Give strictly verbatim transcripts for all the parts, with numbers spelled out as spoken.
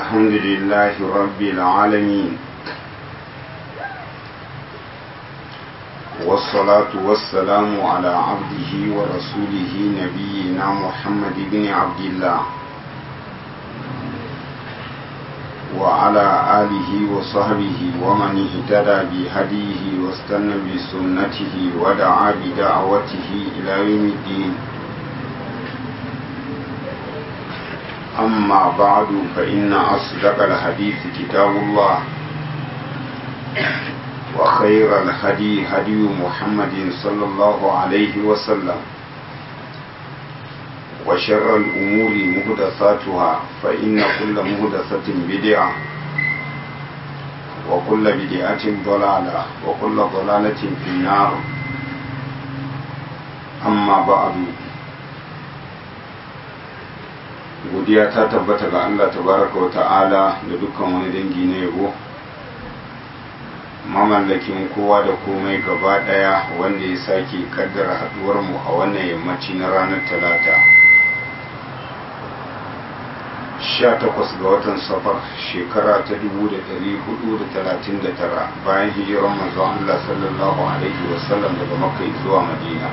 الحمد لله رب العالمين والصلاة والسلام على عبده ورسوله نبينا محمد بن عبد الله وعلى آله وصحبه ومن اهتدى بهديه واستنى بسنته ودعا بدعوته إلى يوم الدين. أما بعد فإن أصدق الحديث كتاب الله وخير الهدي هدي محمد صلى الله عليه وسلم وشر الأمور محدثاتها فإن كل محدثة بدعة وكل بدعة ضلالة وكل ضلالة في النار. أما بعد godiya ta tabbata ga Allah tabaraka wa ta'ala da dukkan wani dangi na yabo, mamallakin kowa da komai gaba daya, wanda ya sake kaddara haduwar mu a wannan yammaci na ranar talata sha takwas ga watan safar shekara ta dubu da dari hudu da talatin da tara bayan hijiran manzon Allah sallallahu alaihi wasallam daga Makka zuwa Madina,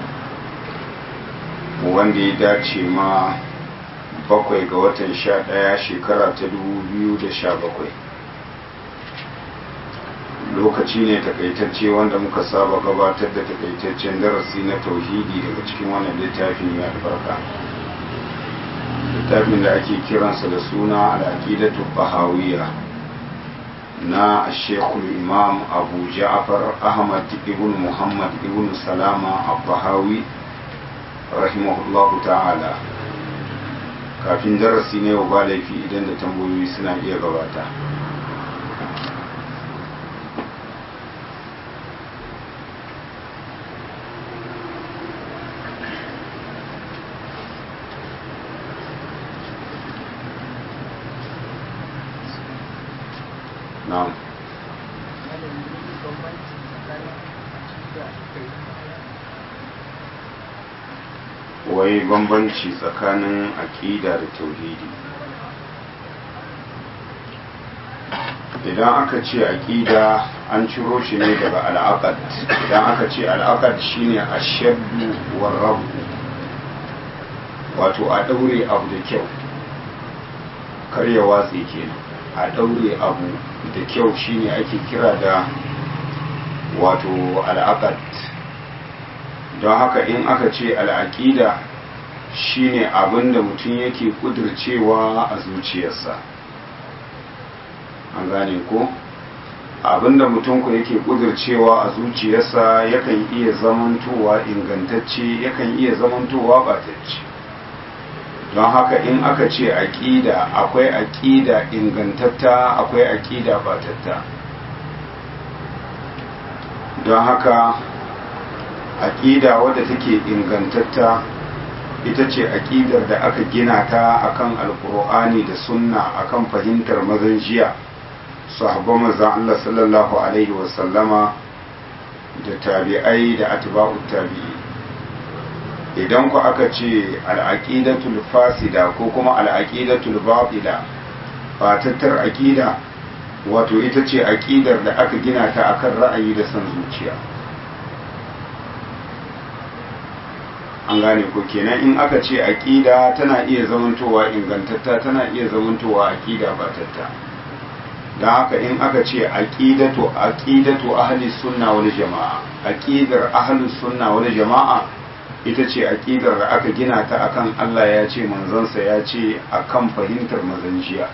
wanda ya dace ma bakwai ga watan sha ɗaya shekara ta dubu biyu da sha bakwai. Lokaci ne takaitacce wanda muka saba gabatar da takaitaccen darasi na tauhidi daga cikin wannan littafin mai albarka, littafin da ake kiransa da suna al-aqidatu bahawiyya na shekul imam abu ja'far ahmad ibn muhammad ibn salama al-bahawi rahimahullahu ta'ala. Kafin darasi ne ba laifi idan da tambayoyi suna iya gabata. Na'am. Wai bambanci tsakanin aƙida da tauhidi. Idan aka ce aƙida an ciro shi ne daga al'aqad. Idan aka ce al'aqad shine ashaddu war rabu, wato a daure abu da kyau, kar ya watse kenan. A daure abu da kyau shine ake kira da wato al'aqad. Don haka in aka ce al'aƙida shine abin da mutum yake ƙudurcewa a zuciyarsa, an gane ko? Abin da mutum ku yake ƙudurcewa a zuciyarsa yakan iya zamantowa ingantacce, yakan iya zamantowa ɓatacce. Don haka in aka ce aƙida, akwai aƙida ingantatta, akwai aƙida ɓatatta. Don haka aƙida wadda take ingantatta ita ce aƙidar da aka gina ta akan alƙur'ani da sunna, akan fahimtar mazan jiya, sahabban manzon Allah sallallahu alaihi wasallama da tabi'ai da atba'ut tabi'i. Idan ku aka ce al'aqidatul fasida ko kuma al'aqidatul batila, fatattar aƙida, wato ita ce aƙidar da aka gina ta akan ra'ayi da son zuciya. An gane ko kenan in aka ce aqida tana iya zamantowa ingantatta, tana iya zamantowa aqida batatta. Dan haka in aka ce aqidatu aqidatu ahli sunna wal jamaa, aqidar ahli sunna wal jamaa ita ce aqidar da aka gina ta akan Allah ya ce, manzansa ya ce, akan fahimtar mazanjiya.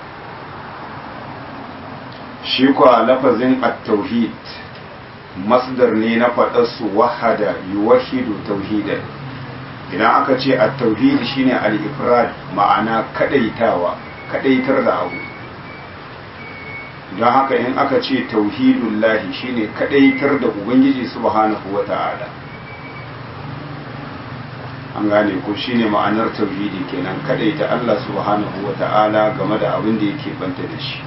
Shi kwa lafazin at-tauhid masdar ne na faɗar su wahada yuwahidu tauhidan. Idan aka ce at-tauhid shine al-ifrad, ma'ana kadaitawa, kadaitar da abu. Don haka in aka ce tauhidullahi shine kadaitar da ubangiji subhanahu wata'ala. An gane ko shine ma'anar tauhidi kenan, kadaita Allah subhanahu wata'ala game da abin da yake banta da shi.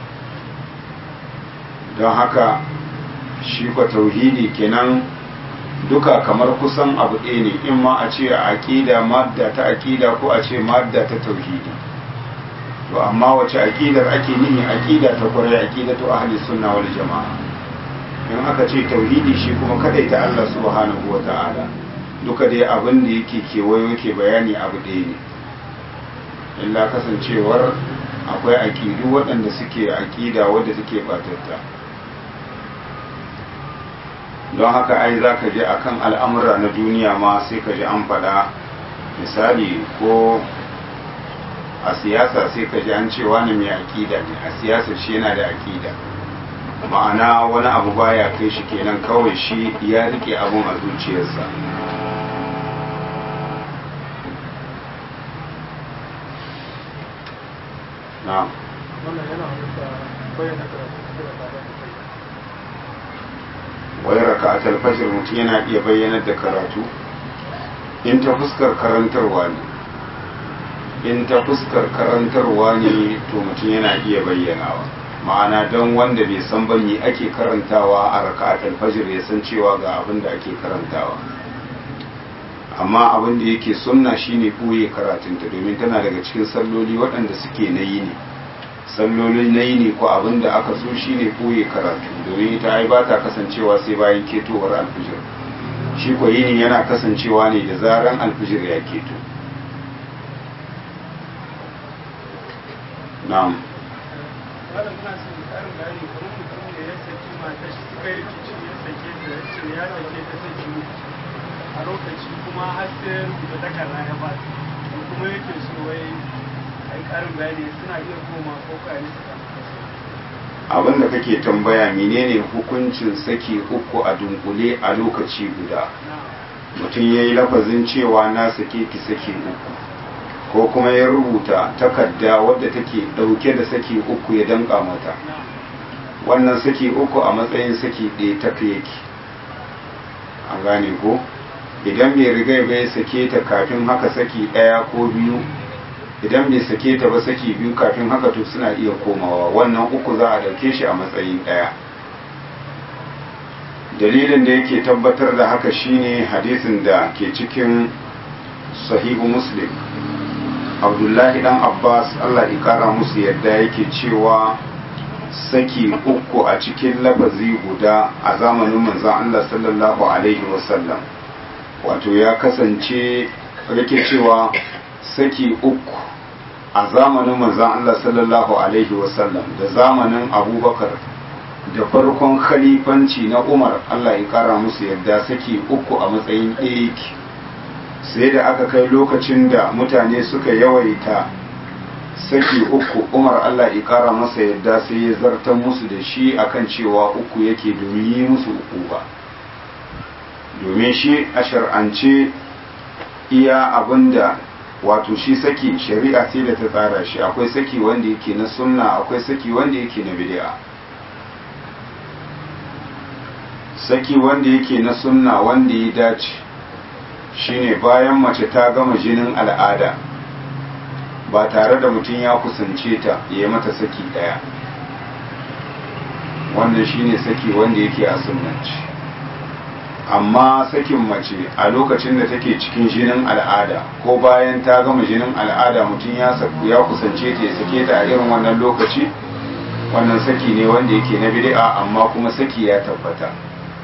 Don haka shi kwa tauhidi kenan duka kamar kusan abu ɗaya ne, in ma a ce a aƙida madda ta aƙida ko a ce madda ta tauhidi. to amma wace aqidar ake nihi aqida ta kwarai aqidatu ahli sunna wal jamaa in aka ce tauhidi shi kuma kadaita Allah subhanahu wata'ala duka dai abin da yake kewayo yake bayani abu ɗaya ne illa kasancewar akwai aqidu waɗanda suke aqida wadda take batatta don haka ai zaka ji akan al'amura na duniya ma sai ka ji an faɗa misali ko a siyasa sai ka ji an ce wani mai aƙida ne a siyasar shi yana da aƙida ma'ana wani abu baya kai shi kenan kawai shi ya rike abun a zuciyarsa na wai raka'atul fajr mutum yana iya bayyanar da karatu in ta fuskar karantarwa ne in ta fuskar karantarwa ne to mutum yana iya bayyanawa ma'ana don wanda bai san ba me ake karantawa a raka'atul fajr ya san cewa ga abin da ake karantawa amma abin da yake sunna shine buye karatunta domin tana daga cikin salloli waɗanda suke na yi ne sallolin na yi ne ko abin da aka so shine buye karatu domin ita ai ba ta kasancewa sai bayan ketowar alfijir shi ko yini yana kasancewa ne da zaran alfijir ya keto na'am malam ina son karin bayani kamar mutum da ya saki matar shi suka yi rikici ya sake ta ya ce ya sake ta saki a lokaci kuma har sai rubuta takarda ya ba ta kuma yake so wai a yi karin bayani suna iya koma ko kayan su abin da kake tambaya menene hukuncin saki uku a dunkule a lokaci guda mutum ya yi lafazin cewa na sake ki saki uku ko kuma ya rubuta takarda wadda take dauke da saki uku ya danka mata wannan saki uku a matsayin saki ɗaya ta yake an gane ko idan bai riga bai sake ta kafin haka saki ɗaya ko biyu idan bai sake ta ba saki biyu kafin haka to suna iya komawa wannan uku za a dauke shi a matsayin ɗaya dalilin da yake tabbatar da haka shine hadisin da ke cikin sahihu muslim abdullahi dan abbas allah ya kara musu yadda yake cewa saki uku a cikin lafazi guda a zamanin manzon allah sallallahu alaihi wasallam wato ya kasance yake cewa saki uku a zamanin manzon allah sallallahu alaihi wasallam da zamanin abubakar da farkon khalifanci na umar allah ya kara musu yadda saki uku a matsayin ɗaya yake sai da aka kai lokacin da mutane suka yawaita saki uku umar allah ya kara masa yadda sai ya zartar musu da shi akan cewa uku yake domin yi musu uku ba domin shi a shar'ance iya abinda wato shi saki shari'a sai da ta tsara shi akwai saki wanda yake na sunna akwai saki wanda yake na bid'a saki wanda yake na sunna wanda ya dace shine bayan mace ta gama jinin al'ada ba tare da mutum ya kusance ta ya yi mata saki daya wannan shine saki wanda yake a sunnanci amma sakin mace a lokacin da take cikin jinin al'ada ko bayan ta gama jinin al'ada mutum ya saku ya kusance ta ya sake ta a irin wannan lokaci wannan saki ne wanda yake na bid'a amma kuma saki ya tabbata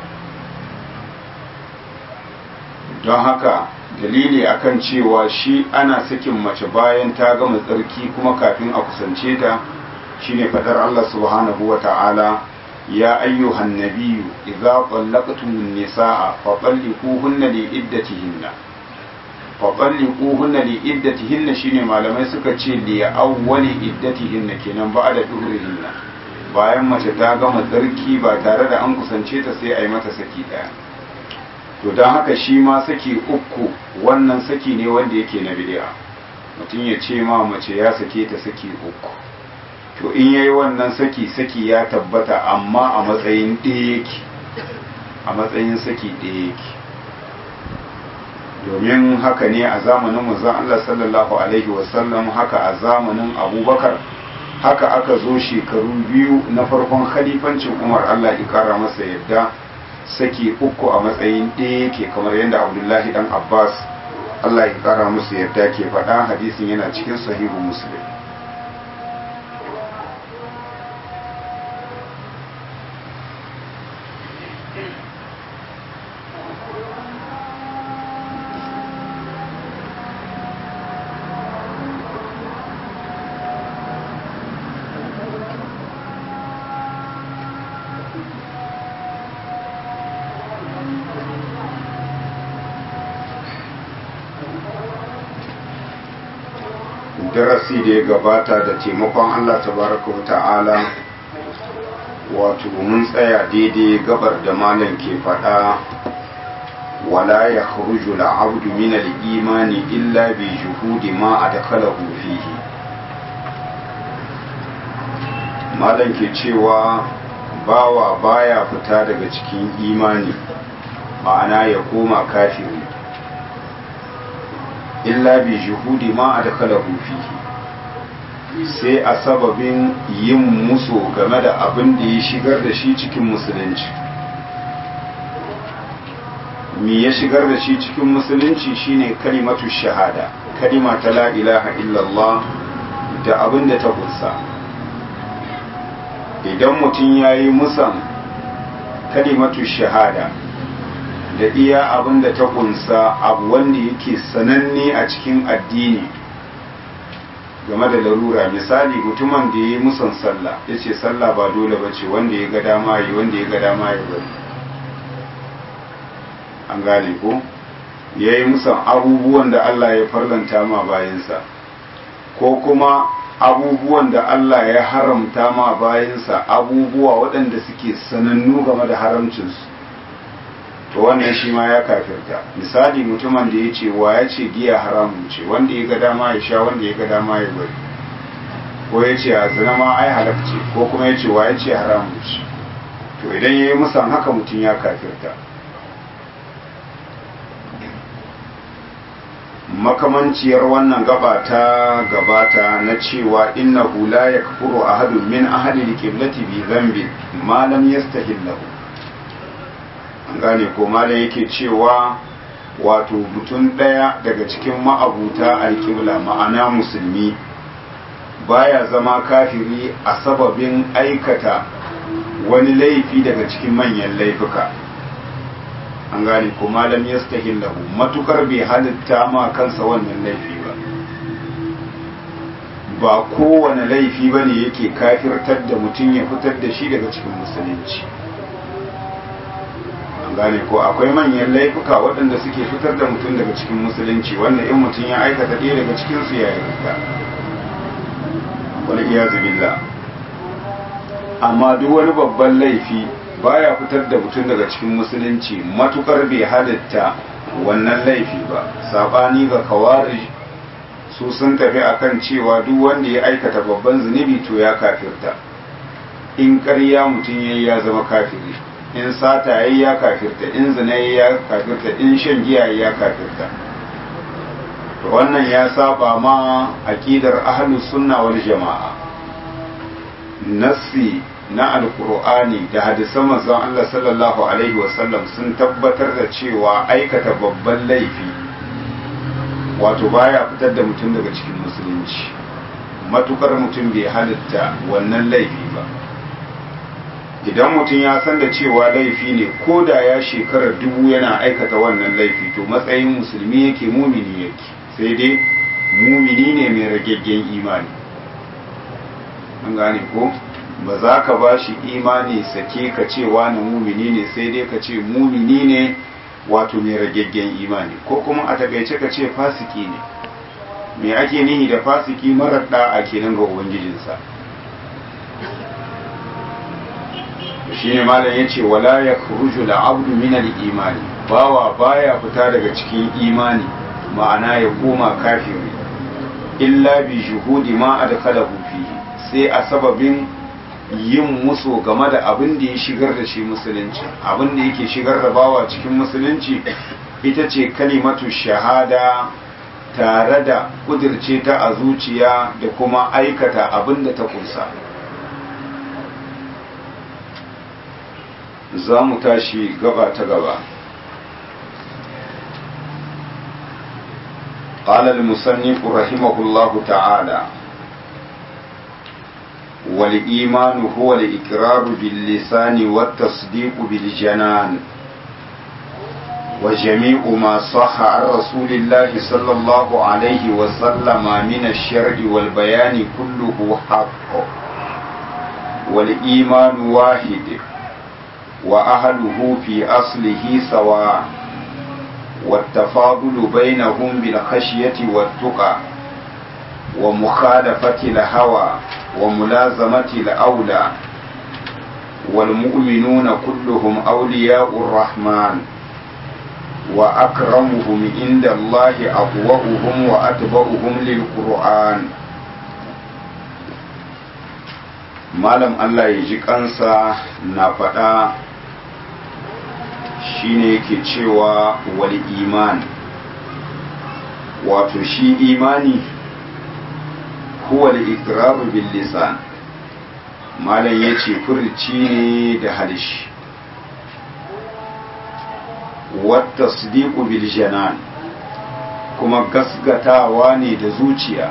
don haka dalili akan cewa shi ana sakin mace bayan ta gama tsarki kuma kafin a kusance ta shine fadar Allah subhanahu wa ta'ala ya ayyuhan nabiyyu idza qallaqtumun nisaa fa talliquhunna li iddatihinna fa talliquhunna li iddatihinna shine malamai suka ce li awwali iddatihinna kenan ba da duhurihinna bayan mace ta gama tsarki ba tare da an kusance ta sai a yi mata saki daya to don haka shi ma saki uku wannan saki ne wanda yake na bid'a mutum ya ce ma mace ya sake ta saki uku to in yayi wannan saki saki ya tabbata amma a matsayin ɗaya yake a matsayin saki ɗaya yake domin haka ne a zamanin manzon Allah sallallahu alaihi wasallam haka a zamanin Abubakar haka aka zo shekaru biyu na farkon khalifancin Umar Allah ya kara masa yadda saki uku a matsayin ɗaya yake kamar yadda Abdullahi dan Abbas Allah ya kara musu yadda ke faɗa hadisin yana cikin sahihu Muslim darasi da ya gabata da taimakon Allah tabaraka wa ta'ala wato mun tsaya daidai gabar da malam ke faɗa wala ya kharuju al-abdu min al-imani illa bi juhudi ma adkhalahu fihi. malam ke cewa bawa baya fita daga cikin imani ma'ana ya koma kafiri illa bi juhudi ma adkhalahu fihi sai a sababin yin musu game da abin da ya shigar da shi cikin musulunci. me ya shigar da shi cikin musulunci shine kalimatu shahada, kalima ta la ilaha illallah da abin da ta kunsa. idan mutum ya yi musan kalimatu shahada da iya abin da ta kunsa, abu wanda yake sananne a cikin addini game da larura, misali mutumin da ya yi musan sallah ya ce sallah ba dole ba ce, wanda ya ga dama yi wanda ya ga dama ya bari, an gane ko ya yi musan abubuwan da Allah ya farlanta ma bayansa, ko kuma abubuwan da Allah ya haramta ma bayansa, abubuwa waɗanda suke sanannu game da haramcinsu, to wannan shi ma ya kafirta. misali mutumin da ya ce wa ya ce giya haramun ce, wanda ya ga dama ya sha wanda ya ga dama ya bari, ko ya ce a zina ma ai halak ce, ko kuma ya ce wa ya ce haramun ce, to idan ya yi musan haka mutum ya kafirta. makamanciyar wannan gaba ta gabata na cewa innahu la yakfuru ahadun min ahli al-qiblati bi dhanbi ma lam yastahillahu. an gane ko malam yake cewa wato mutum daya daga cikin ma'abuta al-qibla ma'ana musulmi baya zama kafiri a sababin aikata wani laifi daga cikin manyan laifuka. an gane ko malam yastahillahu, matukar bai halitta ma kansa wannan laifi ba. ba kowane laifi bane yake kafirtar da mutum ya fitar da shi daga cikin musulunci. an gane ko akwai manyan laifuka waɗanda suke fitar da mutum daga cikin musulunci, wanda in mutum ya aikata ɗaya daga cikin su ya yarda, wal iyazu billah. amma duk wani babban laifi baya fitar da mutum daga cikin musulunci matukar bai halitta wannan laifi ba. sabani ga kawarij, su sun tafi akan cewa duk wanda ya aikata babban zunubi to ya kafirta. in ƙarya mutum yayi ya zama kafiri, in sata yayi ya kafirta, in zina yayi ya kafirta, in shan giya yayi ya kafirta. to wannan ya saba ma aqidar ahlus sunna wal jamaa. nassi na alkur'ani da hadisan manzon Allah sallallahu alaihi wasallam sun tabbatar da cewa aikata babban laifi wato baya fitar da mutum daga cikin musulunci matukar mutum bai halitta wannan laifi ba. idan mutum ya san da cewa laifi ne, ko da ya shekarar dubu yana aikata wannan laifi, to matsayin musulmi yake, mumini yake, sai dai mumini ne mai ragaggen imani. an gane ko ba za ka ba shi imani sake ka ce wani mumini ne, sai dai ka ce mumini ne wato mai ragaggen imani, ko kuma a takaice ka ce fasiki ne. me ake nihi da fasiki marar da'a kenan ga ubangijinsa. shi ne malam ya ce wala ya khuruju al-abdu min al-imani, bawa baya fita daga cikin imani ma'ana ya koma kafiri illa bi juhudi ma adkhalahu fihi, sai a sababin yin musu game da abin da ya shigar da shi musulunci. abin da yake shigar da bawa cikin musulunci ita ce kalimatu shahada, tare da kudirce ta a zuciya da kuma aikata abin da ta kunsa. za mu tashi gaba ta gaba. قال المصنف رحمه الله تعالى والإيمان هو الإقرار باللسان والتصديق بالجنان وجميع ما صح عن رسول الله صلى الله عليه وسلم من الشرع والبيان كله حق والإيمان واحد وأهله في أصله سواء والتفاضل بينهم بالخشية والتقى ومخالفة الهوى وملازمة الأولى والمؤمنون كلهم أولياء الرحمن وأكرمهم عند الله أقوأهم وأتبعهم للقرآن. malam Allah ya ji kansa na faɗa shine yake cewa wal iman, wato shi imani huwa al-iqraru bil lisan, malam yace furci ne da halishi, wat tasdiqu bil janan, kuma gasgatawa ne da zuciya.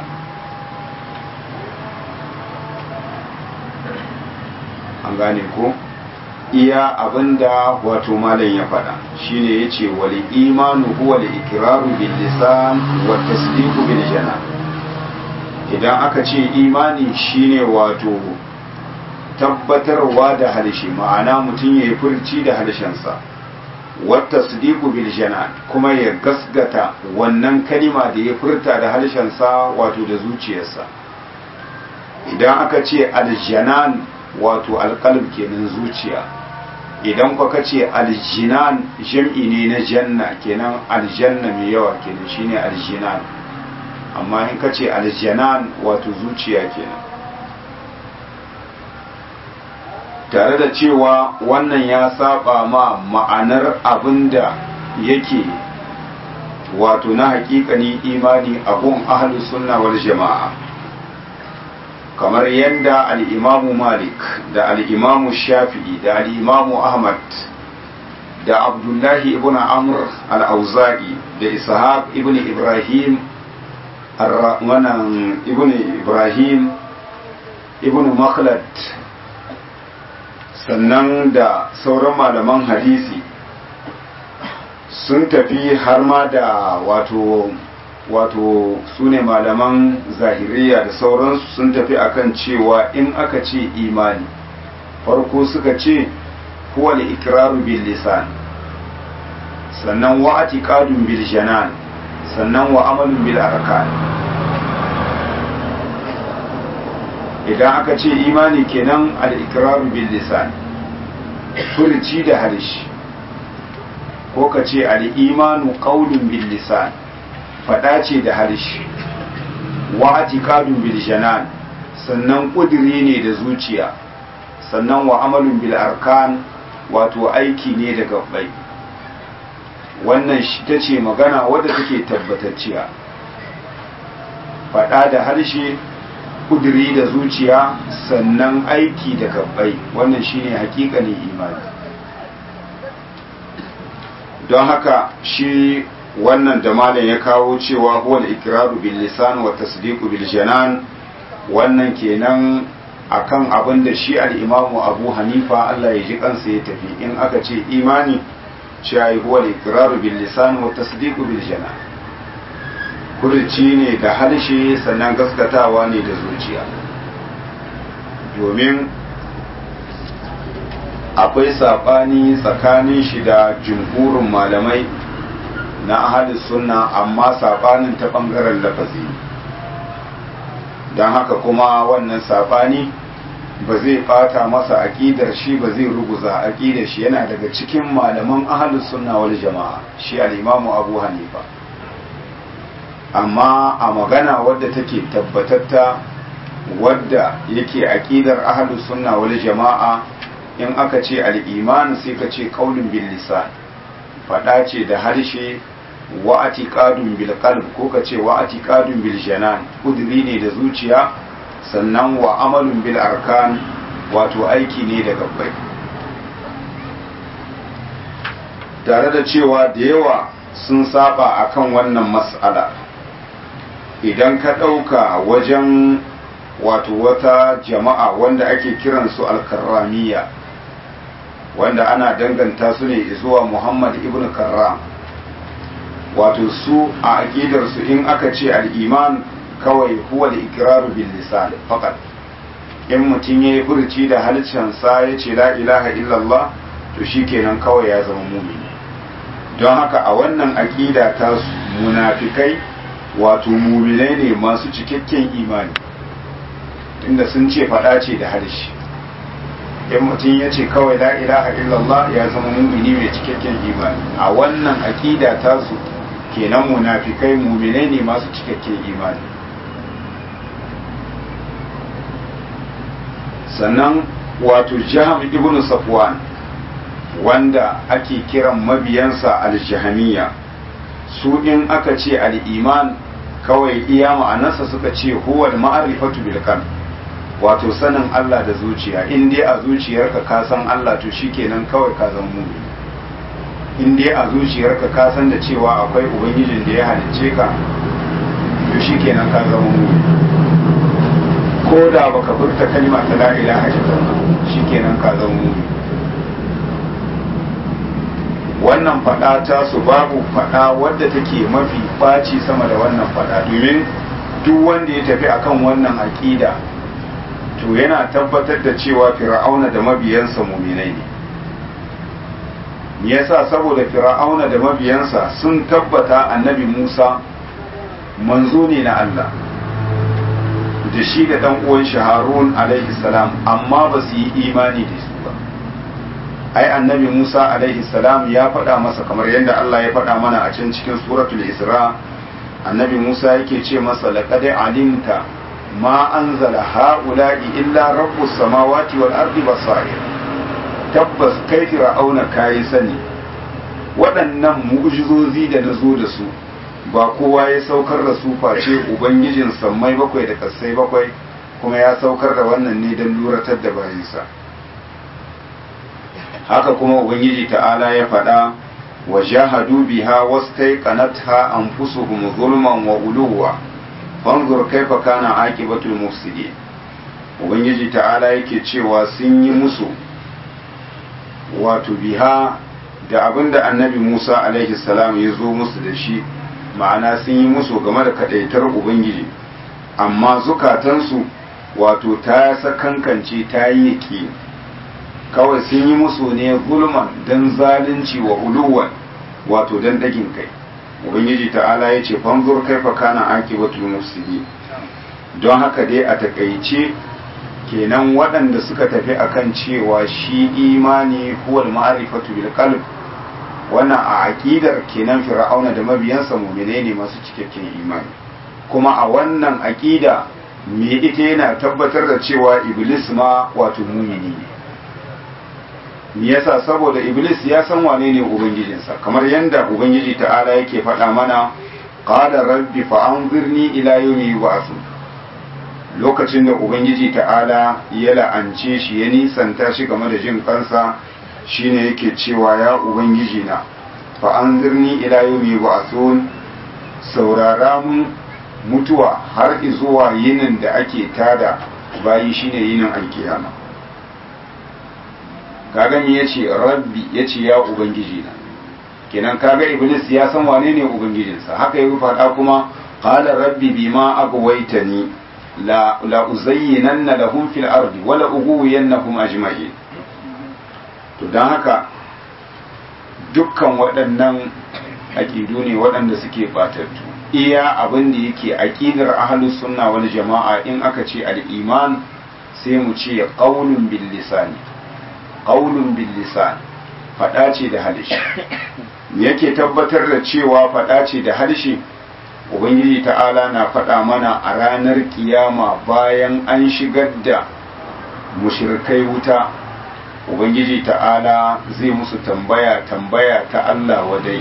An gane ko iya abinda wato malam ya faɗa shine yace wal imanu huwa al-iqraru bil lisan wat tasdiqu bil janan. Idan aka ce imani shine wato tabbatarwa da harshe, ma'ana mutum ya yi furci da harshensa, wat tasdiqu bil janan, kuma ya gasgata wannan kalima da ya furta da harshensa wato da zuciyarsa. Idan aka ce al-janan wato alƙalb kenan zuciya, idan kwa kace aljinan jam'i ne na janna kenan aljanna mai yawa kenan shine aljinan, amma in kace aljanan wato zuciya kenan. tare da cewa wannan ya saba ma ma'anar abinda yake wato na haƙiƙani imani abun ahlus sunna wal jama'a, kamar yadda al'imamu Malik da al'imamu Shafi'i da al'imamu Ahmad da Abdullahi ibn Amr al'auza'i da Ishaq ibn Ibrahim wannan ibn Ibrahim ibn Makhlad, sannan da sauran malaman hadisi sun tafi har ma da wato wato su ne malaman zahiriya da sauransu sun tafi akan cewa in aka ce imani farko suka ce huwa al-iqraru bil lisan, sannan wa atiqadun bil janan, sannan wa amalun bil arkan. idan aka ce imani kenan al-iqraru bil lisan, furci da harshe, ko ka ce al-imanu qawlun bil lisan, faɗa ce da harshe, wa atiqadun bil janan, sannan ƙudiri ne da zuciya, sannan wa amalun bil arkan wato aiki ne da gabbai. wannan shi ta ce magana wadda take tabbatacciya, faɗa da harshe, ƙudiri da zuciya, sannan aiki da gabbai, wannan shine hakikanin imani. don haka shi wannan da malam ya kawo cewa huwa al-iqraru bil lisan wa tasdiqu bil janan, wannan kenan akan abin da shi al-Imam Abu Hanifa Allah ya ji kansa ya tafi, in aka ce imani cewa huwa al-iqraru bil lisan wa tasdiqu bil janan, kurci ne da harshe sannan gaskatawa ne da zuciya. domin akwai sabani tsakanin shi da jumhurin malamai na ahalus sunna, amma sabanin ta bangaren lafazi, don haka kuma wannan sabani ba zai bata masa aqidar shi, ba zai ruguza aqidar shi. Yana daga cikin malaman ahalus sunna wal jama'a shi al-Imam Abu Hanifa, amma a magana wadda take tabbatatta wadda yake aqidar ahalus sunna wal jama'a, in aka ce al-iman sai ka ce qaulun bil lisan, fada ce da harshe, wa atiqadun bil qalb ko ka ce wa atiqadun bil janan, kudri ne da zuciya, sannan wa amalun bil arkan wato aiki ne da gabbai. tare da cewa da yawa sun saba akan wannan mas'ala. Idan ka ɗauka wajen wato wata jama'a wanda ake kiransu al-karramiyya, wanda ana danganta su ne zuwa Muhammad ibn Karram, wato su a aqidarsu in aka ce al-iman kawai huwa al-iqraru bil lisan faqat. In mutum yayi furuci da halshensa ya ce la ilaha illallah, to shikenan kawai ya zama mumini. Don haka a wannan aqida ta munafikai wato muminai ne masu cikakken imani, inda sun ce faɗa ce da harshe. in mutum ya ce kawai la ilaha illallah ya zama mumini mai cikakken imani. A wannan aƙida tasu kenan munafikai muminai ne masu cikakken imani. Sannan wato Jaham ibn Safwan wanda ake kiran mabiyansa al-Jahamiyya, su in aka ce al-iman kawai iya ma'anarsa suka ce huwa al-ma'rifatu bil qalb, wato sanin Allah da zuciya. In dai a zuciyarka ka san Allah to shikenan kawai ka zama mu'min. In dai a zuciyarka ka san da cewa akwai ubangijin da ya halicce ka to shikenan ka zama mu'min. Ko da baka furta kalma ta la ilaha illallah shikenan ka zama mu'min. Wannan fada ta su babu fada wadda take mafi faci sama da wannan fada, domin duk wanda ya tafi akan wannan aqida to yana tabbatar da cewa fir'auna da mabiyansa muminai ne. Me yasa? Saboda fir'auna da mabiyansa sun tabbata annabi Musa manzo ne na Allah da shi da dan uwan shi Harun alaihi salam, amma ba su yi imani da su ba. Ai annabi Musa alaihi salam ya faɗa masa kamar yadda Allah ya faɗa mana a can cikin suratul Isra. Annabi Musa yake ce masa laqad alimta ma anzala haula'i illa rabbus samawati wal ardi basair. Tabbas kai fir'auna kai sani waɗannan mu'jizozi da nazo da su ba kowa ya saukar da su face ubangijin sammai bakwai da kasai bakwai, kuma ya saukar da wannan ne don luratar da bayinsa. Haka kuma ubangiji ta'ala ya faɗa wa jahadu biha wastaiqanatha anfusuhum zulman wa uluwa fanzur kaifa kana aqibatul mufsidin. Ubangiji ta'ala yake cewa sun yi musu wato biha da abinda annabi Musa alaihi salam ya zo musu da shi, ma'ana sun yi musu game da kadaitar ubangiji, amma zukatansu wato ta sakankance ta yi yaki, kawai sun yi musu ne gulman dan zalunci wa uluwan wato dan dagin kai. Ubangiji ta'ala ya ce fanzur kaifa kana aqibatul mufsidin. Don haka dai a takaice kenan waɗanda suka tafi akan cewa shi imani huwal ma'rifatu bil qalb, wannan a aqidar kenan fir'auna da mabiyansa mu'mine ne masu cikakken imani. Kuma a wannan aqida me ita yana tabbatar da cewa iblis ma wato mu'mini ne. Me yasa? Saboda iblis ya san wane ne ubangijinsa, kamar yanda ubangiji ta'ala yake faɗa mana qala rabbi fa anzirni ila yawmi yub'athun. Lokacin da ubangiji ta'ala ya la'ance shi ya nisanta shi game da jin kansa, shine yake cewa ya ubangiji na fa anzirni ila yawmi yub'athun, saurara mun mutuwa har zuwa yinin da ake tada bayi, shine yinin alkiyama. kaga me yace rabbi, yace ya ubangiji na, kenan kaga iblis ya san wane ne ubangijinsa. Haka ya faɗa kuma qala rabbi bima aghwaytani la la uzayyinanna lahum fil ardi wa la ughwiyannahum ajma'in. To dan haka dukkan waɗannan aqidu ne waɗanda suke batattu. Iya abin da yake aqidar ahlus sunna wal jama'a in aka ce al-iman sai mu ce qaulun bil lisani, qaulun bil lisan, fada ce da harshe. Yake tabbatar da cewa fada ce da harshe, ubangiji ta'ala na fada mana a ranar kiyama bayan an shigar da mushrikai wuta, ubangiji ta'ala zai musu tambaya tambaya ta Allah wadai,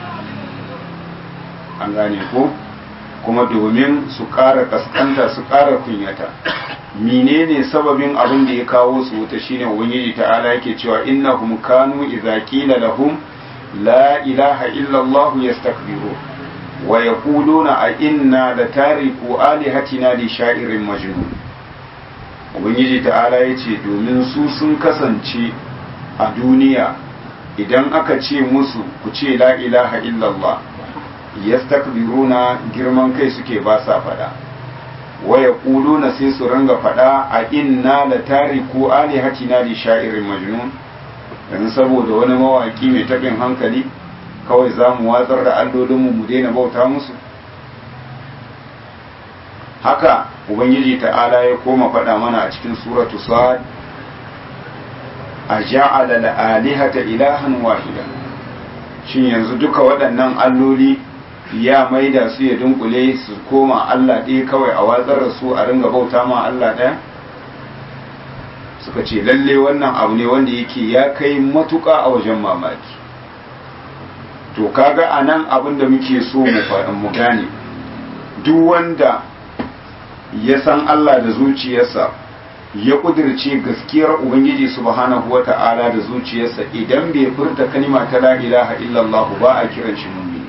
an gane ko, kuma domin su ƙara kaskanta su ƙara kunyata. Menene sababin abin da ya kawo su wuta? Shine ubangiji ta'ala yake cewa innahum kanu idza qila lahum la ilaha illa Allah yastakbiru wa yaquluna a inna la tariku alihatina li sha'irin majnun. Ubangiji ta'ala yace domin su sun kasance a duniya idan aka ce musu ku ce la ilaha illa Allah yastakbiruna, girman kai suke ba sa fada. Waya na sai su ranga fada a inna la tariku alihatina li sha'irin majnun, dan saboda wani mawaki mai tabin hankali kawai za mu watsar da allolinmu mu daina bauta musu. haka ubangiji ta'ala ya koma faɗa mana a cikin suratu sad a ja'ala al-alihata ilahan wahida, shin yanzu duka waɗannan alloli ya maida su ya dunkule su koma Allah ɗaya kawai a watsar da su a ringa bauta ma Allah ɗaya? Suka ce lalle wannan abu ne wanda yake ya kai matuƙa a wajen mamaki. To kaga anan abin da muke so mu faɗin mu gane, duk wanda ya san Allah da zuciyarsa ya kudirce gaskiyar Ubangiji subhanahu wata'ala da zuciyarsa, idan bai furta kalima ta la ilaha illallah ba a kiran shi mu'mini,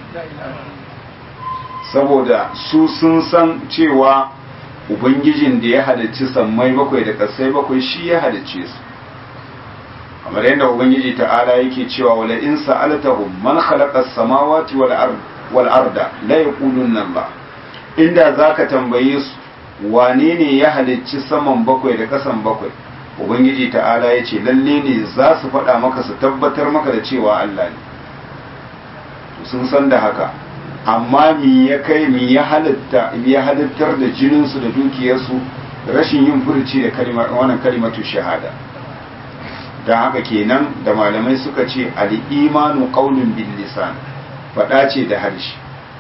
saboda su sun san cewa Ubangijin da ya halicci sammai bakwai da ƙasai bakwai shi ya halicce su, kamar yadda Ubangiji ta'ala yake cewa wala in sa'altahum man khalaqa as-samawati wal ard wal arda la yaqulunna Allah, inda zaka tambaye su wane ne ya halicci saman bakwai da ƙasan bakwai, Ubangiji ta'ala ya ce lalle ne za su faɗa maka su tabbatar maka da cewa Allah ne. Sun san da haka, amma mi ya kai mi ya halitta ya halittar da jininsu da dukiyarsu rashin yin furuci da kalmar wannan kalimatu shahada. Dan haka kenan da malamai suka ce al-imanu qaulun bil lisan, faɗa ce da harshe.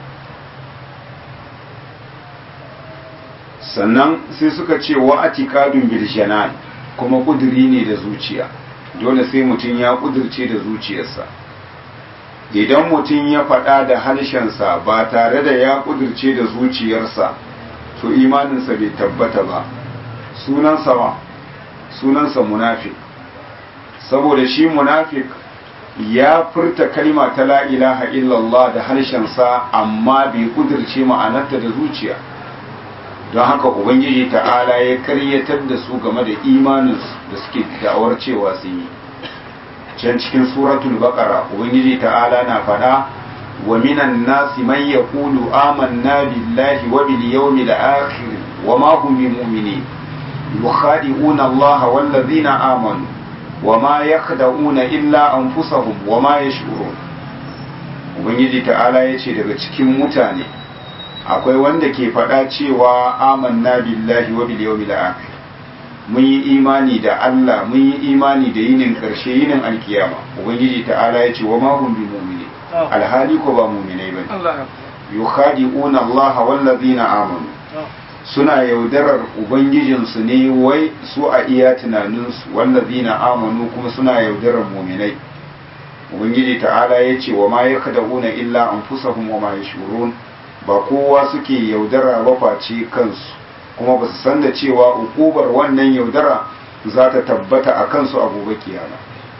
Sannan sai suka ce wa atikadun bil janan, kuma kuduri ne da zuciya, dole sai mutum ya kudurce da zuciyarsa. Idan mutum ya faɗa da harshensa ba tare da ya kudurce da zuciyarsa, to imaninsa bai tabbata ba, sunansa wa sunansa munafik. Saboda shi munafik ya furta kalma ta la ilaha illallah da harshensa amma bai kudurce ma'anarta da zuciya. Don haka Ubangiji ta'ala ya karyatar da su game da imaninsu da suke da'awar cewa sun yi. Can cikin suratul baqara Ubangiji ta'ala na faɗa wa minan nasi man yaqulu amanna billahi wa bil yawmil akhir wa ma hum bimu'minin yukhadi'una Allah wal ladhina amanu wa ma yakhda'una illa anfusahum wa ma yash'urun. Ubangiji ta'ala yace daga cikin mutane akwai wanda ke faɗa cewa amanna billahi wa bil yawmil akhir, mun yi imani da Allah, mun yi imani da yinin karshe, yinin alkiyama. Ubangiji ta'ala ya ce wa ma hum bi mu'minin, alhali ko ba mu'minai bane. Yukhadi'una Allah wal ladina amanu, suna yaudarar ubangijinsu ne wai su a iya tunaninsu, wal ladina amanu kuma suna yaudarar mu'minai. Ubangiji ta'ala ya ce wa ma yakhda'una illa anfusahum wa ma yashurun, ba kowa suke yaudara ba face kansu, kuma ba su san da cewa ukubar wannan yaudara za ta tabbata a kansu a gobe kiyama.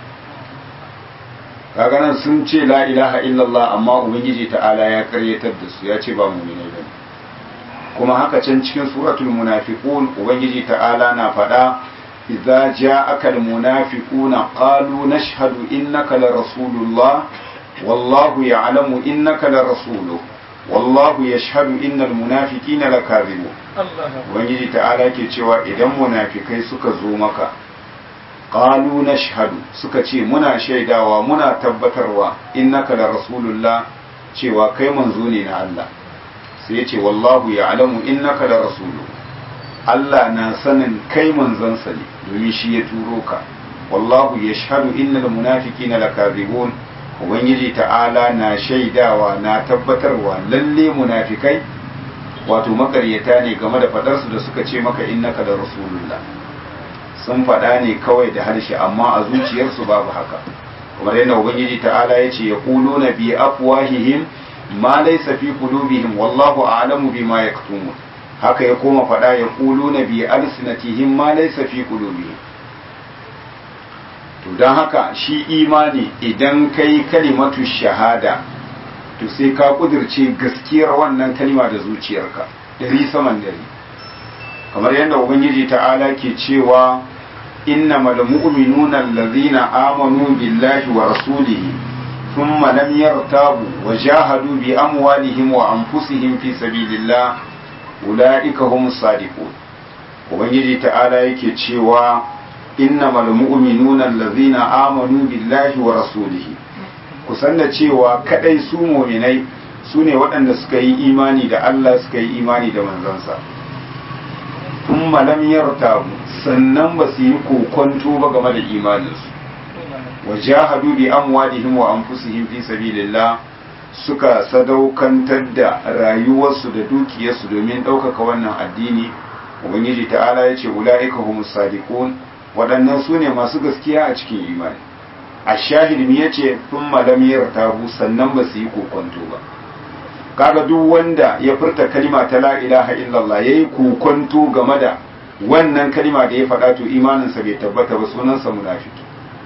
Kaga nan sun ce la ilaha illallah amma Ubangiji ta'ala ya karyatar da su, ya ce ba mu'minai bane. Kuma haka can cikin suratul munafiqun Ubangiji ta'ala na faɗa idza ja'aka almunafiquna qalu nashhadu innaka la rasulullah wallahu ya'lamu innaka la rasuluhu wallahu yashhadu innal munafiqina lakazibun. Ubangiji ta'ala ke cewa idan munafikai suka zo maka qalu nashhadu, suka ce muna shaidawa muna tabbatarwa innaka la rasulullah, cewa kai manzo ne na Allah, sai yace wallahu ya'lamu innaka la rasuluhu, Allah na sanin kai manzansa ne domin shi ya turo ka. Wallahu yashhadu innal munafiqina lakazibun, Ubangiji ta'ala na shaidawa na tabbatarwa lalle munafikai wato makaryata ne game da fadarsu da suka ce maka innaka da rasulullah. Sun faɗa ne kawai da harshe amma a zuciyarsu babu haka. Kamar yadda Ubangiji ta'ala ya ce ya ƙulo na bi afwahihim ma laysa fi qulubihim wallahu a'lamu bima yaktumun. Haka ya koma faɗa ya ƙulo na bi alsinatihim ma laysa fi qulubihim. To don haka shi imani idan kai kalimatu shahada to sai ka kudirce gaskiyar wannan kalima da zuciyarka dari saman dari, kamar yadda Ubangiji ta'ala ke cewa innamal mu'minuna allazina amanu billahi wa rasulihi thumma lam yartabu wa jahadu bi amwalihim wa anfusihim fi sabilillah ulaika humus sadiqun. Ubangiji ta'ala yake cewa innamal mu'minuna allazina amanu billahi wa rasulihi, kusan da cewa kadai su mu'minai su ne waɗanda suka yi imani da Allah suka yi imani da manzansa, thumma lam yartabu sannan ba su yi kokonto ba game da imaninsu wajahadu bi amwalihim wa anfusihim fi sabilillah suka sadaukantar da rayuwarsu da dukiyarsu domin ɗaukaka wannan addini ubangiji ta'ala ya ce ula'ika humus sadiqun waɗannan su ne masu gaskiya a cikin imani a shahidin ya ce sun malam yartabu sannan ba su yi kokonto ba kaga duk wanda ya furta kalima ta la ilaha illallah yayi kokonto game da wannan kalima da ya faɗa to imaninsa bai tabbata ba sunansa munafiki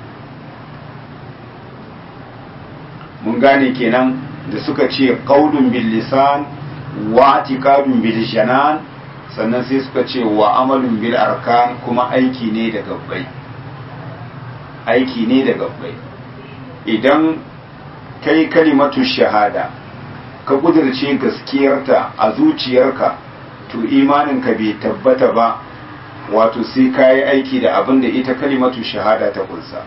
mun gane kenan da suka ce qaulun bil lisan wa i'tiqadun bil janan sannan sai suka ce wa amalun bil arkan kuma aiki ne da gabbai aiki ne da gabbai idan kai kalimatu shahada ka kudirce gaskiyarta a zuciyarka to imaninka bai tabbata ba wato sai ka yi aiki da abin da ita kalimatu shahada ta kunsa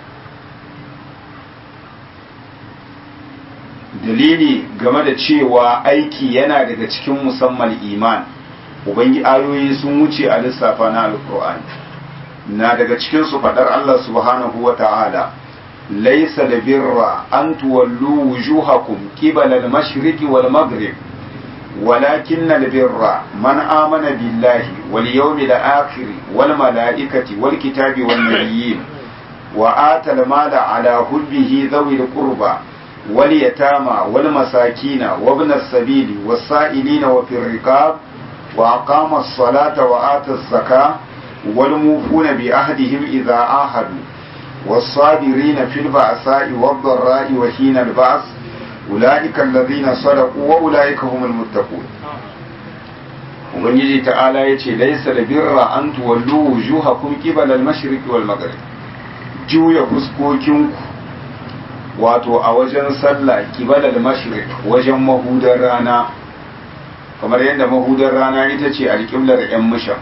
dalili game da cewa aiki yana daga cikin musamman iman ubangi ayoyi sun wuce a lissafa na alkur'ani na daga cikin su fadar Allah subhanahu wa ta'ala laysa labirra an tuwallu wujuhakum qibala al-mashriqi wal maghrib ولكن البر من آمن بالله واليوم الآخر والملائكة والكتاب والنبيين وآتى المال على حبه ذوي القربى واليتامى والمساكين وابن السبيل والسائلين وفي الرقاب وأقام الصلاة وآتى الزكاة والموفون بعهدهم إذا عاهدوا والصابرين في البأساء والضراء وحين البأس أولئك الذين صدقوا وأولئك هم المتقون ubangiji ta'ala ya ce laisa da birra an tuwallu wujuhakum qibala al-mashriq wal maghrib juya fuskokinku wato a wajen sallah qibala al-mashriq wajen mahudar rana kamar yadda mahudar rana ita ce alƙiblar yan mushan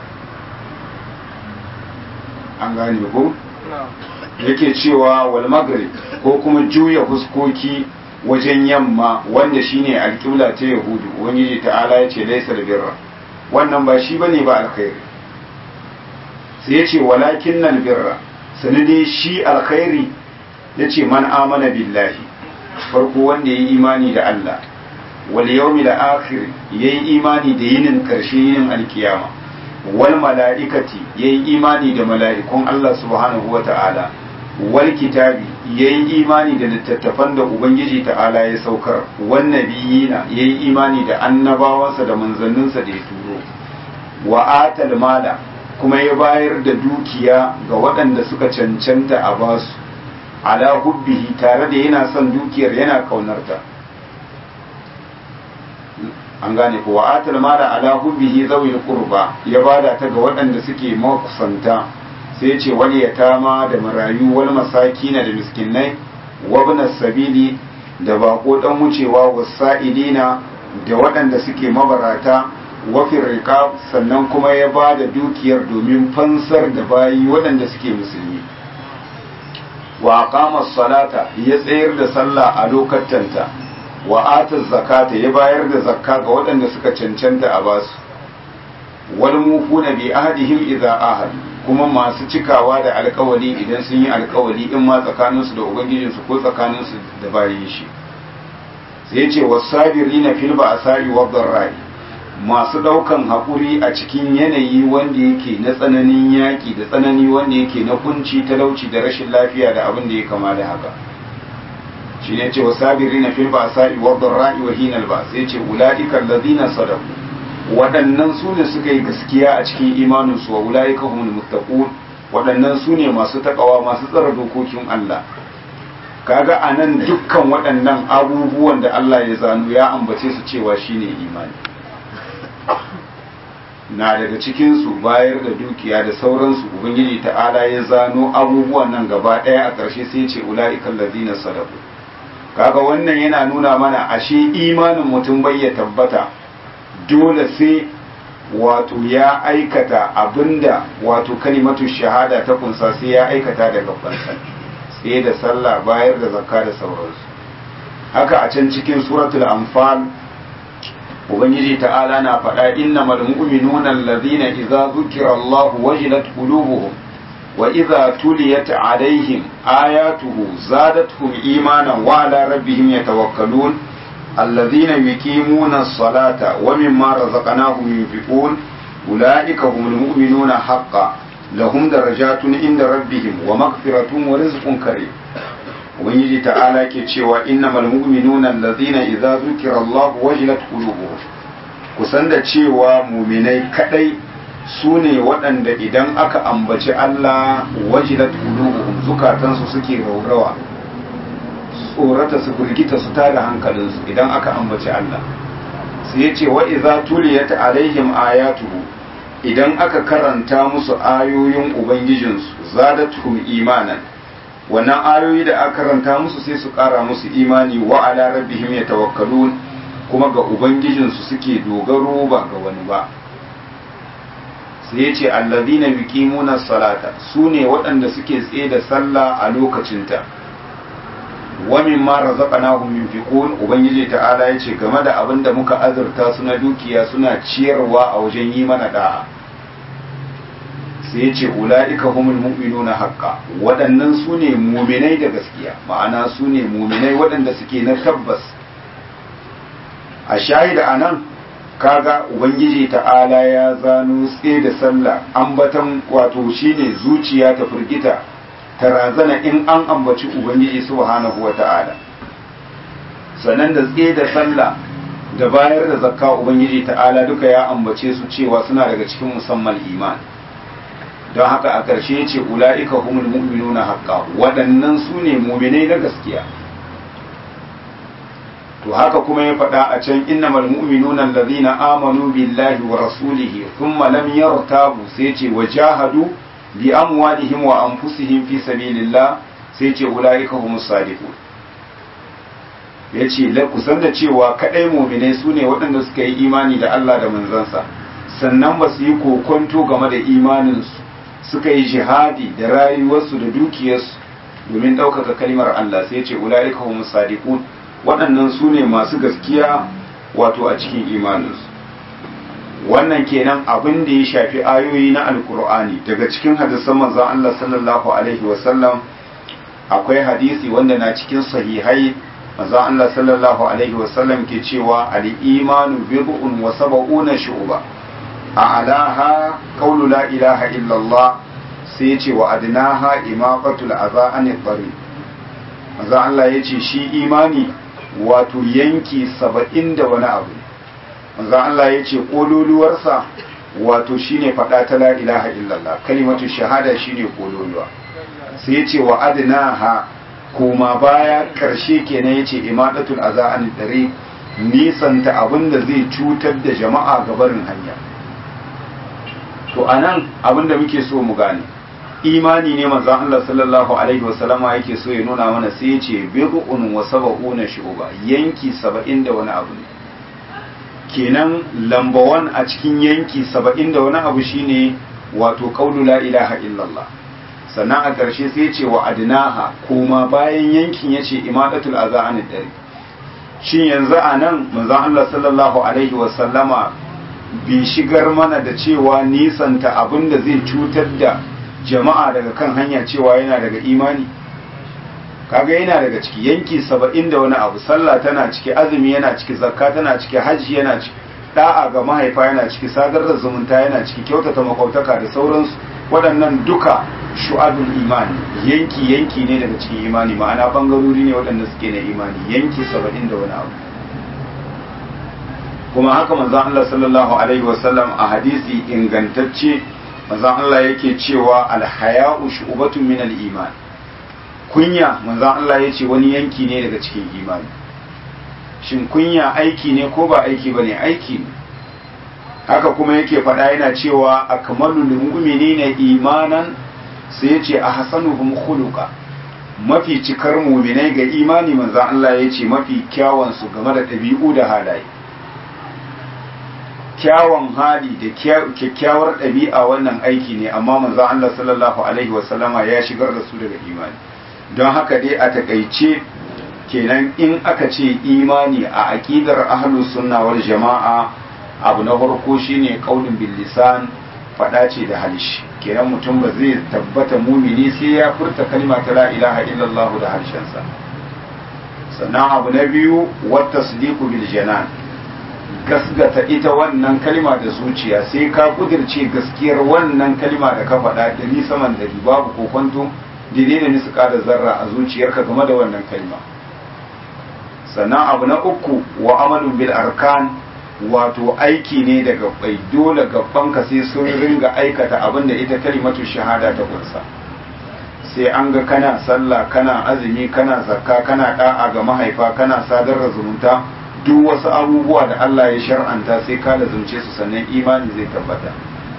an gane ko yake cewa wal maghrib ko kuma juya fuskoki wajen yamma wanda shine alƙibla ta yahudu ubangiji ta'ala ya ce laisa da birra wannan ba shi bane ba alkhairi sai yace walakin nal birra sanade shi alkhairi yace man amana billahi farko wanda yayi imani da Allah wal yawmil akhir yayi imani da yinin karshe yinin alkiyama wal malaikati yayi imani da mala'ikun Allah subhanahu wata'ala wal kitabi yayi imani da littattafan da ubangiji ta'ala ya saukar wan nabiyina yayi imani da annabawansa da manzanninsa da ya turo wa atal mala kuma ya bayar da dukiya ga waɗanda suka cancanta a basu ala hubbihi tare da yana son dukiyar yana kaunarta an gane ko wa atal mala ala hubbihi zawil qurba ya bada ta ga waɗanda suke makusanta sai ya ce wani yatama da marayu wal masakina da miskinai wa ibn sabili da bako dan wucewa wasa'ilina da waɗanda suke mabarata wafin riqab sannan kuma ya ba da dukiyar domin fansar da bayi waɗanda suke musulmi wa aqama salata ya tsayar da sallah a lokacanta wa ata zakata ya bayar da zakka ga waɗanda suka cancanta a basu wal mufuna bi ahdihim idza ahadu kuma masu cikawa da alkawali idan sun yi alkawali in ma tsakaninsu da ubangijinsu ko tsakaninsu da bayin shi sai ya ce wasabirina fil ba'sa'i wad dharra'i masu daukan hakuri a cikin yanayi wanda yake na tsananin yaki da tsanani wanda yake na kunci talauci da rashin lafiya da abin da ya kama da haka shine ce wasabirina fil ba'sa'i wad dharra'i wa hinal ba's sai ya ce ulaika allazina sadaqu waɗannan su ne suka yi gaskiya a cikin imaninsu wa wulayi kahumul muttaqun waɗannan su ne masu takawa masu tsara dokokin Allah kaga anan dukkan waɗannan abubuwan da Allah ya zano ya ambace su cewa shine imani na daga cikin su bayar da dukiya da sauransu ubangiji ta'ala ya zano abubuwan nan gaba ɗaya a ƙarshe sai ya ce ulaikal ladina sadaqu kaga wannan yana nuna mana ashe imanin mutum bai ya tabbata dole sai wato ya aikata abinda wato kalimatu shahada ta kunsa sai ya aikata da gabansa sai da sallah bayar da zakka da sauransu haka a can cikin suratul anfal ubangiji ta'ala na faɗa innamal mu'minuna allazina idza dhukira Allahu wajilat qulubuhum wa idza tuliyat alaihim ayatuhu zadatuhum imanan wa ala rabbihim yatawakkalun allazina yuqimuna as-salata wa mimma razaqnahum yunfiqun ulaika humul mu'minuna haqqan lahum darajatun inda rabbihim wa maghfiratun wa rizqun karim. ubangiji ta'ala ke cewa innamal mu'minuna allazina idza dhukira Allahu wajilat qulubuhum, kusan da cewa mu'minai kadai sune waɗanda idan aka ambaci Allah wajilat qulubuhum zukatansu suke raurawa, tsorata su burgita su tada hankalinsu idan aka ambaci Allah. sai yace wa idza tuliyat alaihim ayatuhu, idan aka karanta musu ayoyin ubangijinsu zadatuhum imanan, wannan ayoyi da aka karanta musu sai su ƙara musu imani wa ala rabbihim yatawakkalun, kuma ga ubangijinsu suke dogaro ba ga wani ba. sai yace allazina yuqimuna salata, sune waɗanda suke tsaye da sallah a lokacinta. wa mimma razaqnahum yunfiqun, ubangiji ta'ala yace game da abin da muka azurta su na dukiya suna ciyarwa a wajen yi mana da'a. sai ya ce ula'ika humul mu'minuna haqqa, waɗannan su ne muminai da gaskiya, ma'ana su ne muminai waɗanda suke na tabbas. a shahida a nan kaga ubangiji ta'ala ya zano tsaye da sallah, ambatan wato shine zuciya ta firgita ta razana in an ambaci ubangiji subhanahu wa ta'ala, sannan da tsaye da sallah da bayar da zakka ubangiji ta'ala duka ya ambace su cewa suna daga cikin musamman iman. don haka a ƙarshe ce ula'ika humul mu'minuna haqqa, waɗannan su ne mu'minai na gaskiya. to haka kuma ya faɗa a can innamal mu'minuna allazina amanu billahi wa rasulihi thumma lam yartabu, sai ce wajahadu bi amwalihim wa anfusihim fi sabilillah, sai ce ula'ika humus sadiqun. yace la kusan da cewa kadai mu'minai su ne waɗanda suka yi imani da Allah da manzansa, sannan ba su yi kokonto game da imaninsu, suka yi jihadi da rayuwarsu da dukiyarsu domin ɗaukaka kalmar Allah, sai ce ula'ika humus sadiqun, waɗannan su ne masu gaskiya wato a cikin imaninsu. wannan kenan abin da ya shafi ayoyi na alkur'ani. daga cikin hadisan manzon Allah sallallahu alaihi wasallam akwai hadisi wanda na cikin sahihai, manzon Allah sallallahu alaihi wasallam ke cewa al-imanu bid'un wa sab'una shu'ba, a'laha qawlu la ilaha illallah, sai ya ce wa adnaha imaqatul adha anit tariq. manzo Allah ya ce shi imani wato yanki saba'in da wani abu. manzo Allah ya ce kololuwarsa wato shine fada ta la ilaha illallah, kalimatu shahada shine kololuwa. sai ya ce wa adnaha, kuma baya karshe kenan yace imaqatul adha anit tariq, nisanta abinda zai cutar da jama'a gabarin hanya. to anan abinda muke so mu gane imani ne manzon Allah sallallahu alaihi wasallama yake so ya nuna mana, sai ya ce bid'un wa sab'una shu'ba, yanki saba'in da wani abu ne. kenan lamba wan a cikin yanki saba'in da wani abu shine wato qaulu la ilaha illallah. sannan a ƙarshe sai ya ce wa adnaha, kuma bayan yankin yace imadatul adha anid dari. shin yanzu anan manzon Allah sallallahu alaihi wasallama bai shigar mana da cewa nisanta abin da zai cutar da jama'a daga kan hanya cewa yana daga imani? kaga yana daga ciki yanki saba'in da wani abu. sallah tana ciki, azumi yana ciki, zakka tana ciki, hajji yana ciki, da'a ga mahaifa yana ciki, sadar da zumunta yana ciki, kyautata makwautaka da sauransu. waɗannan duka shu'abul imani, yanki yanki ne daga cikin imani, ma'ana bangarori ne waɗanda suke na imani, yanki saba'in da wani abu. kuma haka manzon Allah sallallahu alaihi wasallam a hadisi ingantacce manzon Allah yake cewa alhaya'u shu'batun min al-iman. kunya manzon Allah yace wani yanki ne daga cikin imani. shin kunya aiki ne ko ba aiki bane? aiki ne. haka kuma yake faɗa yana cewa akmalul mu'minina imanan, sai yace ahsanuhum khuluqa, mafi cikar mu'minai ga imani manzon Allah yace mafi kyawun su game da ɗabi'u da halaye. kyawun hali da kyakkyawar ɗabi'a wannan aiki ne, amma manzon Allah sallallahu alaihi wasallama ya shigar da su daga imani. don haka dai a takaice kenan in aka ce imani a aqidar ahlus sunna wal jama'a abu na farko shine qaulun bil lisan, fada ce da halishi. kenan mutum ba zai tabbata mumini sai ya furta kalma ta la ilaha illallah da harshensa. sannan abu na biyu wat tasdiqu bil janan, gasgata ita wannan kalma da zuciya, sai ka kudirce gaskiyar wannan kalma da ka faɗa dari saman dari, babu kokonto daidai da nisika da zarra a zuciyarka game da wannan kalma. sannan abu na uku wa amalun bil arkan, wato aiki ne daga bai, dole gabanka sai sun ringa aikata abin da ita kalimatu shahada ta kunsa. sai an ga kana sallah, kana azumi, kana zakka, kana da'a ga mahaifa, kana sadar da zumunta, duk wasu abubuwa da Allah ya shar'anta sai ka lazumce su, sannan imani zai tabbata.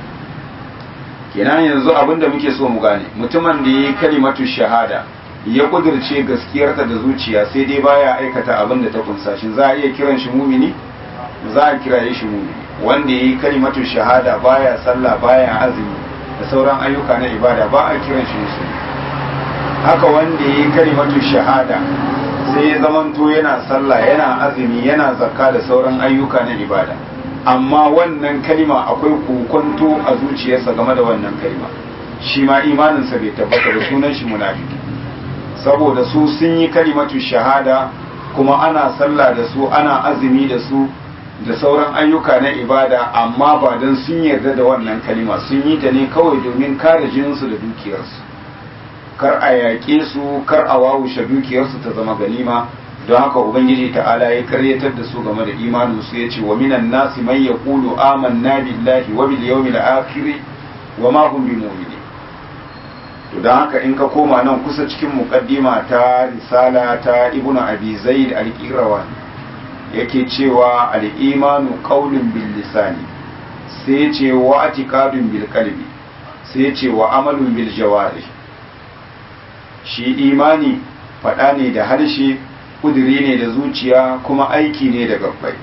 kenan yanzu abin da muke so mu gane, mutumin da ya yi kalimatu shahada ya kudirce gaskiyarta da zuciya sai dai baya aikata abin da ta kunsa, shin za a iya kiran shi mumini? za a kiraye shi mumini. wanda ya yi kalimatu shahada baya sallah, baya azumi da sauran ayyuka na ibada, ba a kiran shi musulmi. haka wanda ya yi kalimatu shahada sai ya zamanto yana sallah, yana azumi, yana zakka da sauran ayyuka na ibada, amma wannan kalima akwai kokonto a zuciyarsa game da wannan kalima, shi ma imaninsa bai tabbata da, sunan shi munafiki. saboda su sun yi kalimatu shahada kuma ana sallah da su, ana azumi da su da sauran ayyuka na ibada, amma ba don sun yarda da wannan kalima, sun yi ta ne kawai domin kare jininsu da dukiyarsu, kar a yaƙe su, kar a wawushe dukiyarsu ta zama ganima. don haka ubangiji ta'ala ya karyatar da su game da imanin su, yace wa minan nasi man yaqulu amanna billahi wa bil yawmil akhir wa ma hum bimu'minin. to don haka in ka koma nan kusa cikin muqaddima ta risala ta ibnu abi zaid al-qirawani yake cewa al-imanu qawlun bil lisani, sai yace wa i'tiqadun bil qalbi, sai yace wa amalun bil jawarih. shi imani faɗa ne da harshe, kudiri ne da zuciya, kuma aiki ne da gabbai.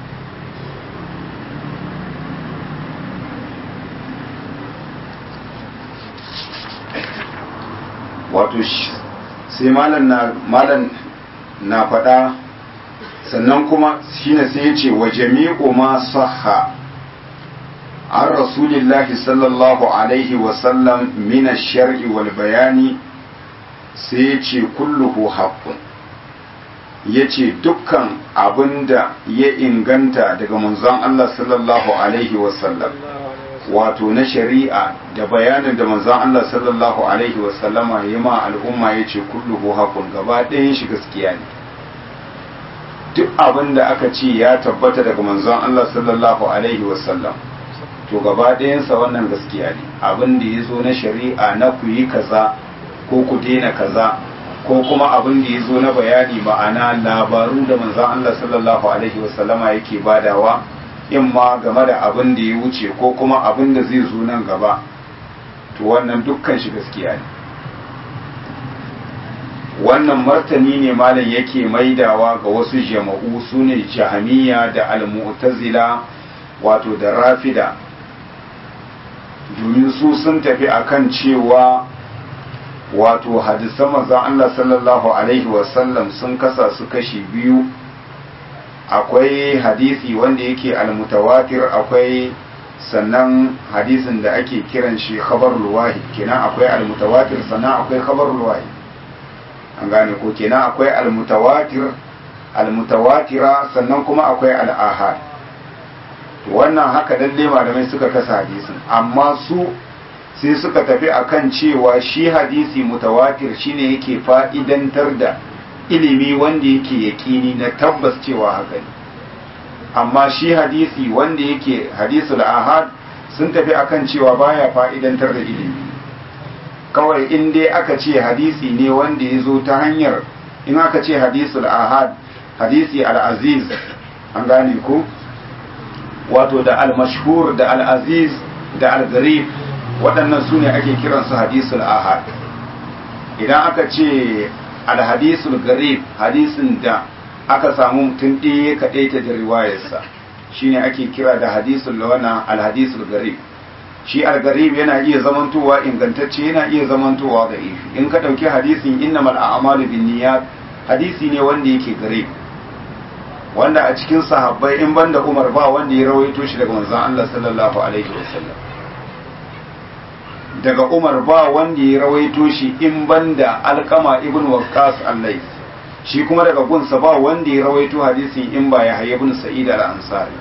wato sai malan na malan na faɗa, sannan kuma shine sai yace wa jami'u ma sahha an rasulillahi sallallahu alaihi wa sallam min ash-shar'i wal bayani, sai yace kulluhu haqqun, yace dukkan abinda ya inganta daga manzon Allah sallallahu alaihi wa sallam, wato na shari'a da bayanin da manzon Allah sallallahu alaihi wa sallama ya ma al'umma, yace kulluhu haqqun, gaba ɗayan shi gaskiya ne. duk abinda aka ce ya tabbata daga manzon Allah sallallahu alaihi wa sallam, to gaba ɗayansa wannan gaskiya ne. abin da ya zo na shari'a na ku yi kaza ko ku daina kaza, ko kuma abin da ya zo na bayani, ma'ana labaru da manzon Allah sallallahu alaihi wasallama yake badawa, in ma game da abin da ya wuce ko kuma abin da zai zo nan gaba, to wannan dukkan shi gaskiya ne. wannan martani ne malam yake maidawa ga wasu jama'u, su ne jahamiya da al-mu'tazila, wato da rafida, domin su sun tafi akan cewa wato hadisan manzon Allah sallallahu alaihi wasallam sun kasa su kashi biyu. akwai hadisi wanda yake almutawatir, akwai sannan hadisin da ake kiran shi khabarul wahid, kenan akwai almutawatir sannan akwai khabarul wahid, an gane ko, kenan akwai almutawatir almutawatira sannan kuma akwai al-ahad. wannan haka lalle malamai suka kasa hadisin, amma su sai suka tafi akan cewa shi hadisi mutawatir shine yake fa'idantar da ilimi wanda yake yaƙini na tabbas cewa haka ne, amma shi hadisi wanda yake hadisul ahad sun tafi akan cewa baya fa'idantar da ilimi. kawai in dai aka ce hadisi ne wanda ya zo ta hanyar, in aka ce hadisul ahad, hadisi al-aziz, an gane ko, wato da al-mashhur da al-aziz da al-gharib, waɗannan su ne ake kiransu hadisul ahad. idan aka ce al-hadisul gharib, hadisin da aka samu mutum ɗaya kaɗaita da riwayarsa, shine ake kira da hadisul lawana al-hadisul gharib. shi al-gharib yana iya zamantowa ingantacce, yana iya zamantowa da'ifi. in ka ɗauki hadisin innamal a'malu binniyat, hadisi ne wanda yake gare wanda a cikin sahabbai in banda Umar ba wanda ya rawaito shi daga manzon Allah sallallahu alaihi wasallam daga Umar ba wanda ya rawaito shi in banda Alqama ibn Waqqas allai shi kuma daga gunsa ba wanda ya rawaito hadisin in ba Yahya ibn Sa'id al-Ansari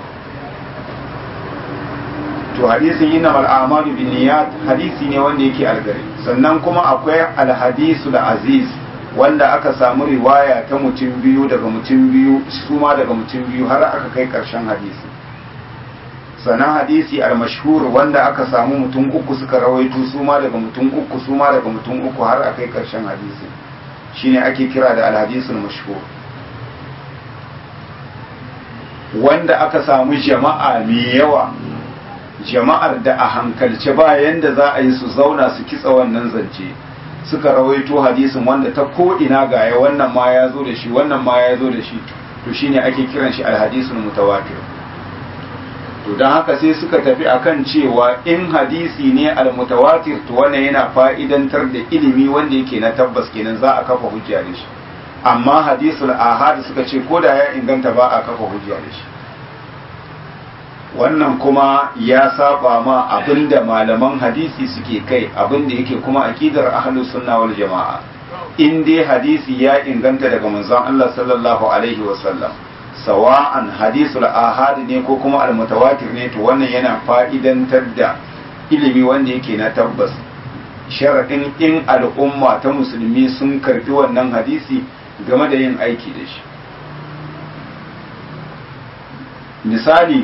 to hadisin innamal a'malu binniyat hadisi ne wanda yake algari sannan kuma akwai al-hadisul aziz wanda aka samu riwaya ta mutum biyu daga mutum biyu su ma daga mutum biyu har aka kai karshen hadisi sannan hadisi al-mashhur wanda aka samu mutum uku suka rawaito su ma daga mutum uku su ma daga mutum uku har aka kai karshen hadisi shine ake kira da al-hadisul mashhur wanda aka samu jama'a mai yawa jama'ar da a hankalce bayan da za a yi su zauna su kitsa wannan zance suka rawaito hadisin wanda ta ko ina gaya wannan ma ya zo da shi wannan ma ya zo da shi to shine ake kiran shi alhadisul mutawatir to dan haka sai suka tafi akan cewa in hadisi ne almutawatir to wannan yana fa'idantar da ilimi wanda yake na tabbas kenan za a kafa hujja da shi amma hadisul ahad suka ce ko da ya inganta ba a kafa hujja da shi wannan kuma ya saba ma abinda malaman hadisi suke kai abinda yake kuma aqidar ahlus sunna wal jamaa in dai hadisi ya inganta daga manzon Allah sallallahu alaihi wasallam sawa'an hadisul ahad ne ko kuma al mutawatir ne to wannan yana fa'idantar da ilimi wanda yake na tabbas sharadin in al'umma ta musulmi sun karbi wannan hadisi game da yin aiki da shi misali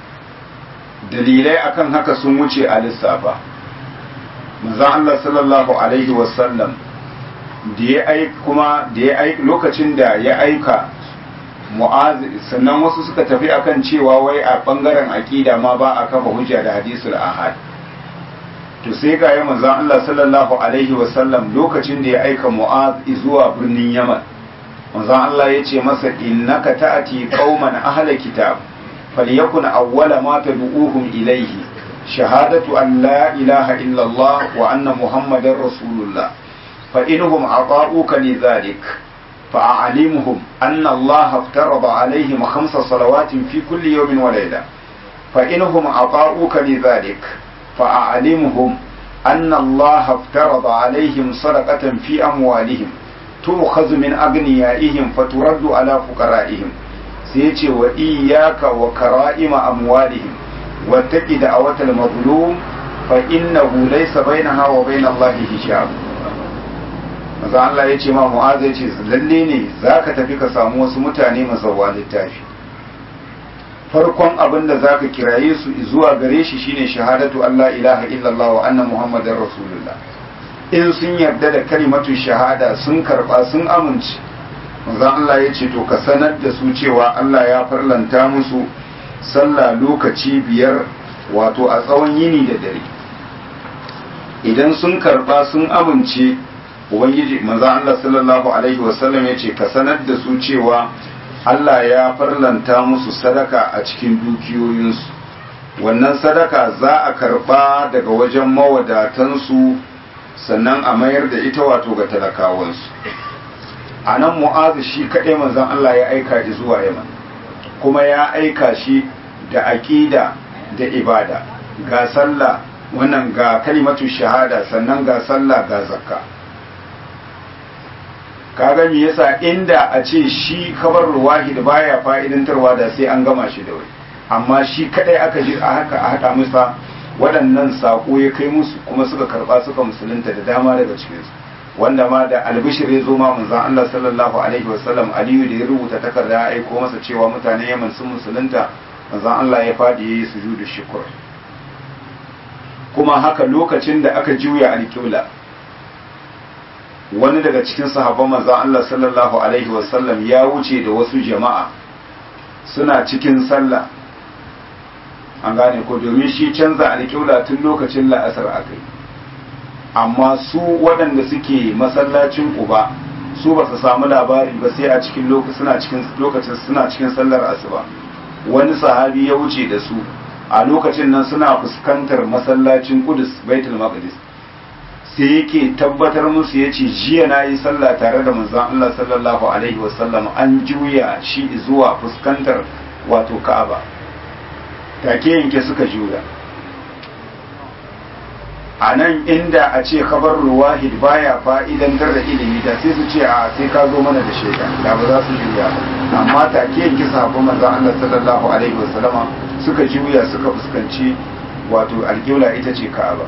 dalilai akan haka sun wuce a lissafa manzon Allah sallallahu alaihi wasallam da ya aika kuma da ya aika lokacin da ya aika Mu'az sannan wasu suka tafi akan cewa wai a bangaren aqida ma ba a kafa hujja da hadisul ahad to sai ga ya manzon Allah sallallahu alaihi wasallam lokacin da ya aika Mu'az zuwa birnin Yaman manzon Allah ya ce masa innaka ta'ati qauman ahla kitab فليكن أول ما تدعوهم إليه شهادة أن لا إله إلا الله وأن محمد رسول الله فإنهم أطاعوك لذلك فأعلمهم أن الله افترض عليهم خمس صلوات في كل يوم وليلة فإنهم أطاعوك لذلك فأعلمهم أن الله افترض عليهم صدقة في أموالهم تؤخذ من أغنيائهم فترد على فقرائهم sai ce wa iyaka wa kara'ima amwalihim wattaqi da'awatal mazlum fa innahu laysa bainaha wa bain Allah hijab maza Allah yace ma Mu'az yace lalle ne zaka tafi ka samu wasu mutane masawwa littafi farkon abin da zaka kiraye su zuwa gare shi shine shahadatu Allah ilaha illallah wa anna muhammadar rasulullah in sun yarda da kalimatu shahada sun karba sun amince manzon Allah ya ce to ka sanar da su cewa Allah ya farlanta musu sallah lokaci biyar wato a tsawon yini da dare idan sun karba sun amince ubangiji manzon Allah sallallahu alaihi wasallam ya ce ka sanar da su cewa Allah ya farlanta musu sadaka a cikin dukiyoyinsu wannan sadaka za a karba daga wajen mawadatansu sannan a mayar da ita wato ga talakawansu a nan mu'azu shi kaɗai manzon Allah ya aika shi zuwa yaman kuma ya aika shi da aƙida da ibada ga sallah wannan ga kalimatu shahada sannan ga sallah ga zakka kaga me yasa inda a ce shi kabar wahid baya fa'idantarwa da sai an gama shi da wai amma shi kaɗai aka ji a haka a haɗa musa waɗannan saƙo ya kai musu kuma suka karɓa suka musulunta da dama daga cikinsu wanda ma da albishir ya zo ma manzon Allah sallallahu alaihi wasallam Aliyu da ya rubuta takarda ya aiko masa cewa mutanen Yaman sun musulunta manzon Allah ya fadi yayi sujudu shukr kuma haka lokacin da aka juya alƙibla wani daga cikin sahabban manzon Allah sallallahu alaihi wasallam ya wuce da wasu jama'a suna cikin sallah an gane ko domin shi canza alƙibla tun lokacin la'asar akai amma su waɗanda suke masallacin Quba su ba su samu labari ba sai a cikin lokacin suna cikin lokacin suna cikin sallar asuba wani sahabi ya wuce da su a lokacin nan suna fuskantar masallacin Qudus Baitul Maqdis sai yake tabbatar musu ya ce jiya na yi sallah tare da manzon Allah sallallahu alaihi wasallam an juya shi zuwa fuskantar wato Ka'aba, take yanke suka juya. A nan inda a ce kabar ruwahid baya fa'idantar da ilimi da sai su ce a sai ka zo mana da shaida, da ba za su juya ba, amma take yanke sahabban manzon Allah sallallahu alaihi wasallama suka juya suka fuskanci wato alƙibla ita ce Ka'aba.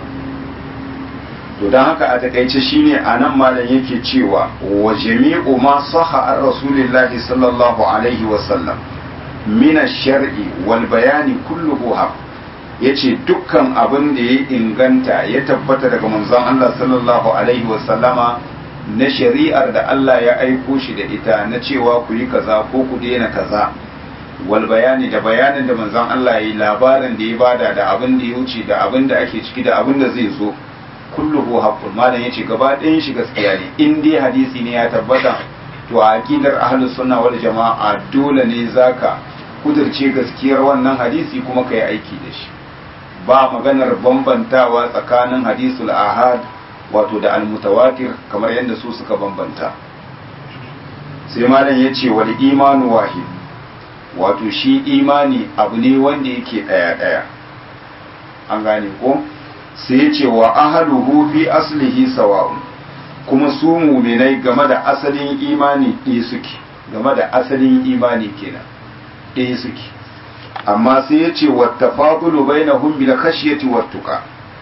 To don haka a takaice shine a nan malam yake cewa wa jami'u ma sahha an rasulillahi sallallahu alaihi wasallam min ash-shar'i wal bayani kulluhu haq, yace dukkan abin da ya inganta ya tabbata daga manzon Allah sallallahu alaihi wasallama na shari'ar da Allah ya aiko shi da ita na cewa ku yi kaza ko ku daina kaza, wal bayani da bayanin da manzon Allah ya yi, labarin da ya bada da abin da ya wuce da abin da ake ciki da abin da zai zo, kulluhu haqqun, malam yace gaba ɗayan shi gaskiya ne. In dai hadisi ne ya tabbata to a aqidar ahlus sunna wal jama'a dole ne zaka kudirce gaskiyar wannan hadisi kuma kai aiki da shi, ba maganar bambantawa tsakanin hadisul ahad wato da almutawatir kamar yadda su suka bambanta. Sai malam yace wal imanu wahid, wato shi imani abu ne wanda yake daya daya, an gane ko? Sai ya ce wa ahaluhu fi aslihi sawa'un, kuma su muminai game da asalin imani ɗaya suke, game da asalin imani kenan ɗaya suke, amma sai ya ce wa tafadulu bainahum bil khashyati wat tuqa,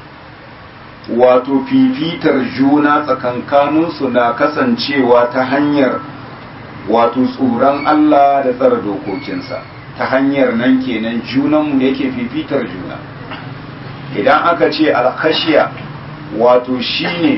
wato fifitar juna tsakankaninsu na kasancewa ta hanyar wato tsoron Allah da tsara dokokinsa, ta hanyar nan kenan junanmu yake fifitar juna. Idan aka ce alkhashiya wato shine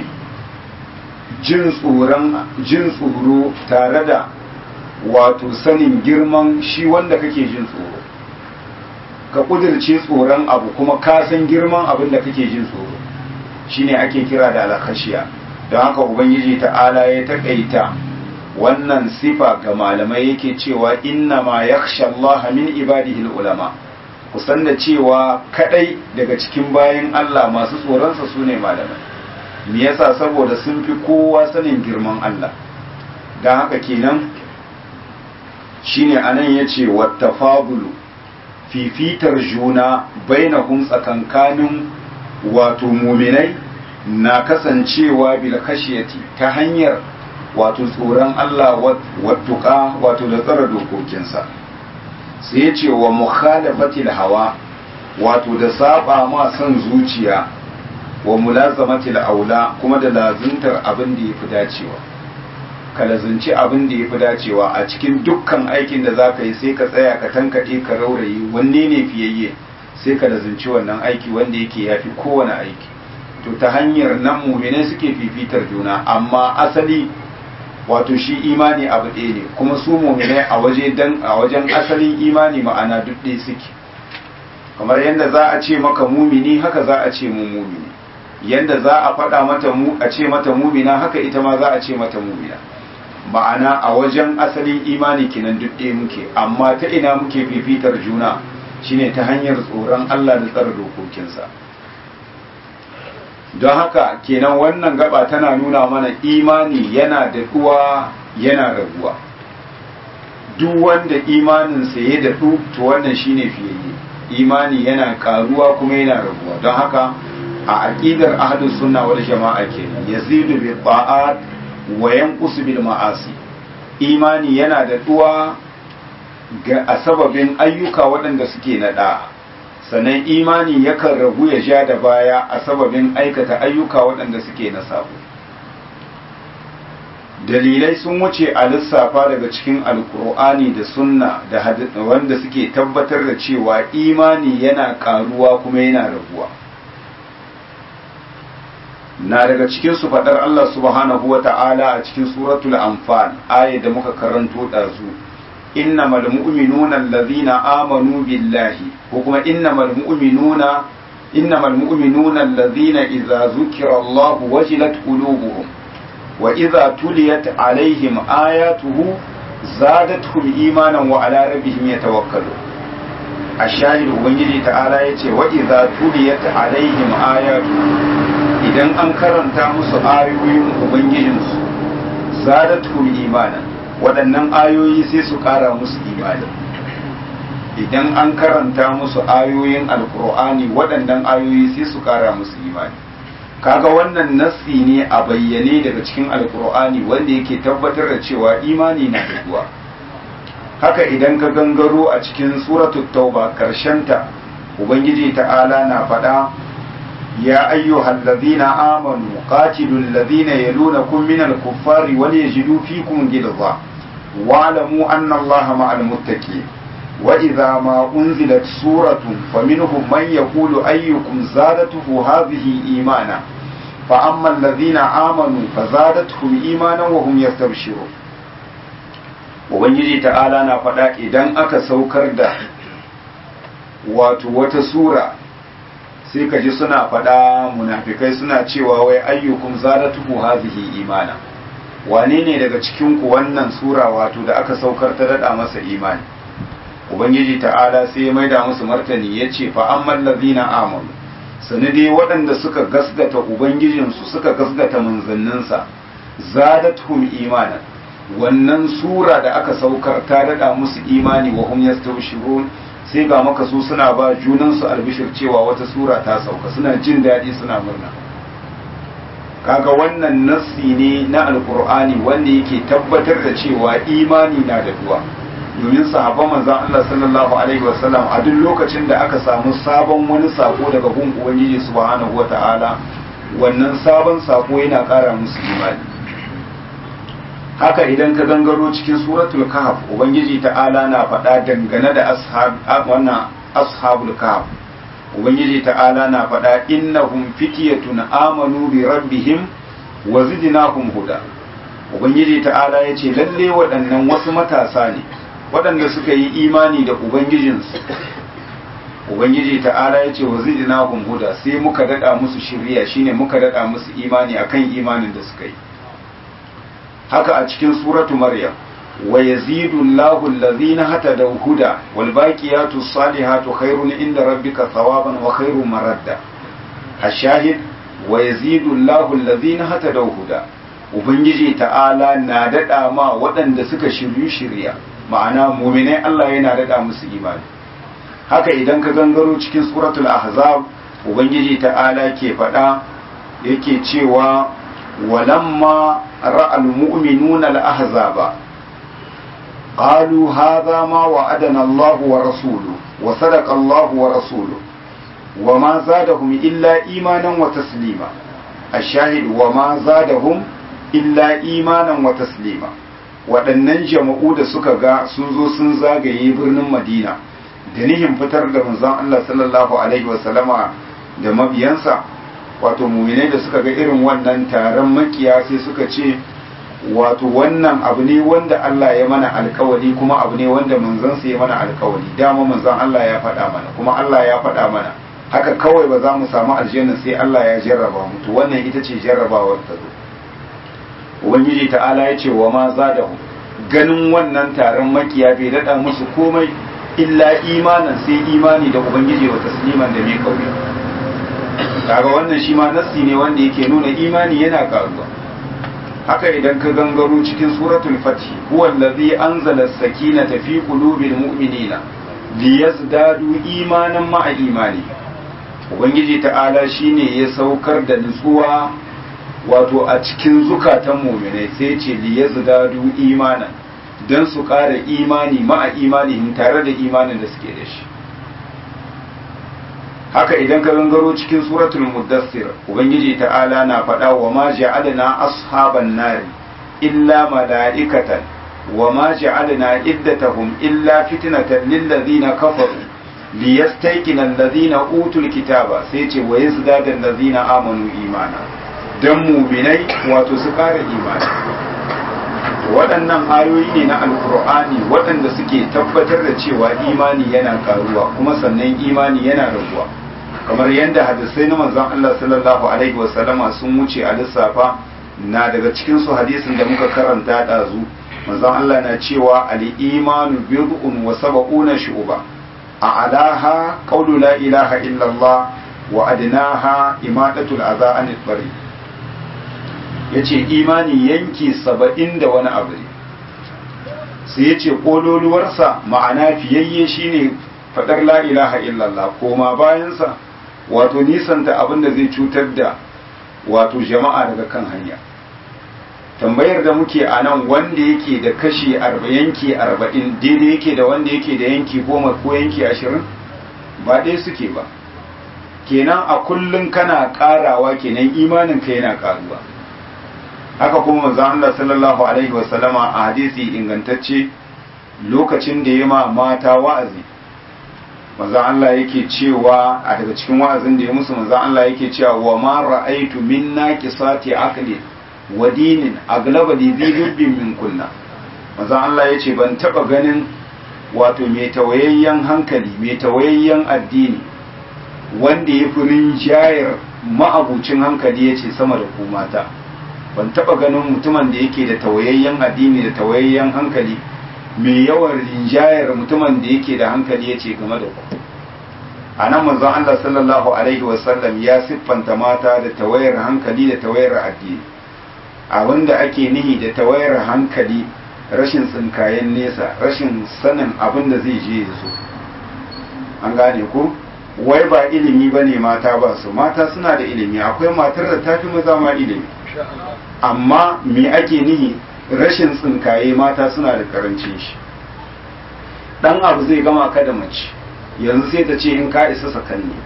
jin tsoron jin tsoro tare da wato sanin girman shi wanda kake jin tsoro, ka kudirce tsoron abu kuma ka san girman abin da kake jin tsoro, shine ake kira da alkhashiya. don haka ubangiji ta'ala ya takaita wannan sifa ga malamai yake cewa inna ma yakhsha Allah min ibadihi ulama, kusan da cewa kadai daga cikin bayan Allah masu tsoronsa su ne malamai. Me yasa? Saboda sun fi kowa sanin girman Allah. don haka kenan shine anan yace wattafadulu, fifitar juna bainahum tsakankanin wato muminai na kasancewa bil khashiyati ta hanyar wato tsoron Allah wattuqa wato da tsara dokokinsa. sai ya ce wa mukhalafatil hawa, wato da saba ma son zuciya, wa mulazamatil aula, kuma da lazuntar abin da yafi dacewa. ka lazunci abin da yafi dacewa a cikin dukkan aikin da zaka yi, sai ka tsaya ka tankade ka raurayi wanne ne fiyayye, sai ka lazunci wannan aiki wanda yake yafi kowane aiki. to ta hanyar nan mu'minai suke fifitar juna, amma asali wato shi imani abu ɗaya ne, kuma su mu'minai a waje dan a wajen asalin imani ma'ana duk ɗaya suke. kamar yadda za a ce maka mumini, haka za a ce mu mumini, yadda za a faɗa mata mu a ce mata mumina, haka ita ma za a ce mata mumina. ma'ana a wajen asalin imani kinan duk ɗaya muke, amma ta ina muke fifitar juna shine ta hanyar tsoron Allah da tsara dokokinsa. don haka kenan wannan gaba tana nuna mana imani yana daɗuwa yana raguwa. duk wanda imaninsa ya daɗu to wannan shine fiyayye. imani yana karuwa kuma yana raguwa. don haka a aqidar ahlus sunna wal jama'a kenan yazidu bil ta'at wa yanqusu bil ma'asi. imani yana daɗuwa ga a sababin ayyuka waɗanda suke na da'a, sannan imani yakan ragu ya ja da baya a sababin aikata ayyuka waɗanda suke na sabo. dalilai sun wuce a lissafa daga cikin alkur'ani da sunna da wanda suke tabbatar da cewa imani yana karuwa kuma yana raguwa. na daga cikin su faɗar Allah subhanahu wa ta'ala a cikin suratul anfal ayat da muka karanto ɗazu, innamal mu'minuna allazina amanu billahi, ko kuma innamal mu'minuna innamal mu'minuna allazina idza zukira Allah wajilat qulubuhum wa idza tuliyat alaihim ayatuhu zadatuhum imanan wa ala rabbihim yatawakkalun. ashahid ubangiji ta'ala yace wa idza tuliyat alaihim ayatuhu, idan an karanta musu ayoyin ubangijinsu zadatuhum imana, waɗannan ayoyi sai su ƙara musu imani. Idan an karanta musu ayoyin alkur'ani waɗannan ayoyi sai su ƙara musu imani. Kaga wannan nassi ne a bayyane daga cikin alkur'ani wanda yake tabbatar da cewa imani na da. Haka idan ka gangaro a cikin suratul tauba karshenta ubangiji ta'ala na faɗa ya ayyuhal ladhina amanu qatilul ladhina yalunakum minal kuffari wal yajidu fikum ghilza wa'lamu anna allaha ma'al muttaqin wa idha ma unzilat suratun faminhum man yaqulu ayyukum zadatuhu hadhihi imana fa amma alladhina amanu fazadatuhum imanan wa hum yastabshirun. Ubangiji ta'ala na faɗa idan aka saukar da wato wata sura sai ka ji suna faɗa munafikai suna cewa wai ayyukum zadatuhu hazihi imana, wane ne daga cikin ku wannan sura wato da aka saukar ta dada masa imani. Ubangiji ta'ala sai ya maida musu martani yace fa ammal ladina amanu, sanade waɗanda suka gasgata ubangijinsu suka gasgata manzanninsa zadatuhum imanan, wannan sura da aka saukar ta dada musu imani wa hum yastawshirun, sai ga maka su suna ba junansu albishir cewa wata sura ta sauka, suna jin daɗi suna murna. Kaga wannan nassi ne na alkur'ani wanda yake tabbatar da cewa imani na da duwa, domin sahabban manzon Allah sallallahu alaihi wasallam a duk lokacin da aka samu sabon wani sako daga gun ubangiji subhanahu wata'ala, wannan sabon sako yana ƙara musu imani. Haka idan ka gangaro cikin suratul kahf ubangiji ta'ala na faɗa dangane da ashab wannan ashabul kahf, ubangiji ta'ala na faɗa innahum fityatun amanu bi rabbihim wa zidnahum huda. Ubangiji ta'ala yace lalle waɗannan wasu matasa ne waɗanda suka yi imani da ubangijinsu. Ubangiji ta'ala yace wa zidnahum huda, sai muka dada musu shiriya, shine muka dada musu imani akan imanin da suka yi. Haka a cikin suratu maryam wa yazidu Allahu allazina hatadaw huda wal baqiyatu salihatu khairun inda rabbika thawaban wa khairun maradda. Ashahid wa yazidu Allahu allazina hatadaw huda, ubangiji ta'ala na dada ma waɗanda suka shiryu shirya, ma'ana mu'minai Allah yana dada musu imani. Haka idan ka gangaro cikin suratul ahzab ubangiji ta'ala ke faɗa yake cewa walamma رأى المؤمنون الأحزاب قالوا هذا ما وعدنا الله ورسوله وصدق الله ورسوله وما زادهم إلا إيمانا وتسليما. الشاهد وما زادهم إلا إيمانا وتسليما. waɗannan jama'u da suka ga sun zo sun zagaye birnin Madina da nihin fitar da manzon Allah sallallahu alaihi wasallama da mabiyansa, wato muminai da suka ga irin wannan taron makiya sai suka ce wato wannan abu ne wanda Allah ya mana alkawari kuma abu ne wanda manzansa ya mana alkawari, dama manzon Allah ya faɗa mana kuma Allah ya faɗa mana haka kawai ba za mu samu aljanna sai Allah ya jarraba mu. To wannan ita ce jarrabawar ta zo. Ubangiji ta'ala ya ce wa ma zadahu, ganin wannan taron makiya bai dada musu komai illa imanan sai imani da ubangiji wa tasliman da mai kauri. Kaga wannan shi ma nassi ne wanda yake nuna imani yana karuwa. Haka idan ka gangaro cikin suratul fath, huwa allazi anzala as-sakinata fi qulubil mu'minina liyazdadu imanan ma'a imani. Ubangiji ta'ala shine ya saukar da nutsuwa wato a cikin zukatan mu'minai, sai ce liyazdadu imanan, dan su ƙara imani ma'a imani tare da imanin da suke da shi. Haka idan ka gangaro cikin suratul muddassir ubangiji ta'ala na faɗa wa ma ja'alna ashaban nari illa mala'ikatan wa ma ja'alna iddatahum illa fitnatan lil ladina kafaru liyastayqina alladhina utul kitaba, sai ce wa yazdada alladhina amanu imana, dan mu'minai wato su ƙara imani. Waɗannan ayoyi ne na alkur'ani waɗanda suke tabbatar da cewa imani yana karuwa kuma sannan imani yana raguwa, kamar yadda hadisai na manzon Allah sallallahu alaihi wasallama sun wuce a lissafa. Na daga cikin su hadisin da muka karanta dazu, manzon Allah na cewa al-imanu bid'un wa sab'una shu'ba, a'laha qawlu la ilaha illallah wa adnaha imadatul adha anil bari yace imani yanki saba'in da wani abu ne sai yace kololuwarsa ma'ana fiyayye shine fadar la ilaha illallah koma bayansa wato nisanta abin da zai cutar da wato jama'a daga kan hanya. Tambayar da muke a nan wanda yake da kashi yanki arba'in daidai yake da wanda yake da yanki goma ko yanki ashirin ba ɗaya suke ba. Kenan a kullum kana ƙarawa kenan imanin ka yana ƙaruwa. Haka kuma manzon Allah sallallahu alaihi wasallama a hadisi ingantacce lokacin da ya ma mata wa'azi manzon Allah yake cewa a daga cikin wa'azin da ya musu manzon Allah yake cewa wa ma ra'aitu min naqisati aqli wa dinin aglaba li dhibbin min kunna manzon Allah yace ban taba ganin wato mai tawayayyen hankali mai tawayayyen addini wanda ya fi rinjayar ma'abucin hankali yace sama da ku mata ban taba ganin mutumin da yake da tawayayyen addini da tawayayyen hankali mai yawan rinjayar mutumin da yake da hankali ya ce game da ku a nan manzon Allah sallallahu alaihi wasallam ya siffanta mata da tawayar hankali da tawayar addini a wanda ake nihi da tawayar hankali rashin tsinkayen nesa rashin sanin abin da zai je ya zo an gane ku wai ba ilimi ba ne mata ba su mata suna da ilimi akwai matar da ta fi maza ma ilimi amma me ake nihi rashin tsinkaye mata suna da karancin shi dan abu zai gama ka da mace yanzu sai ta ce in ka isa sakanni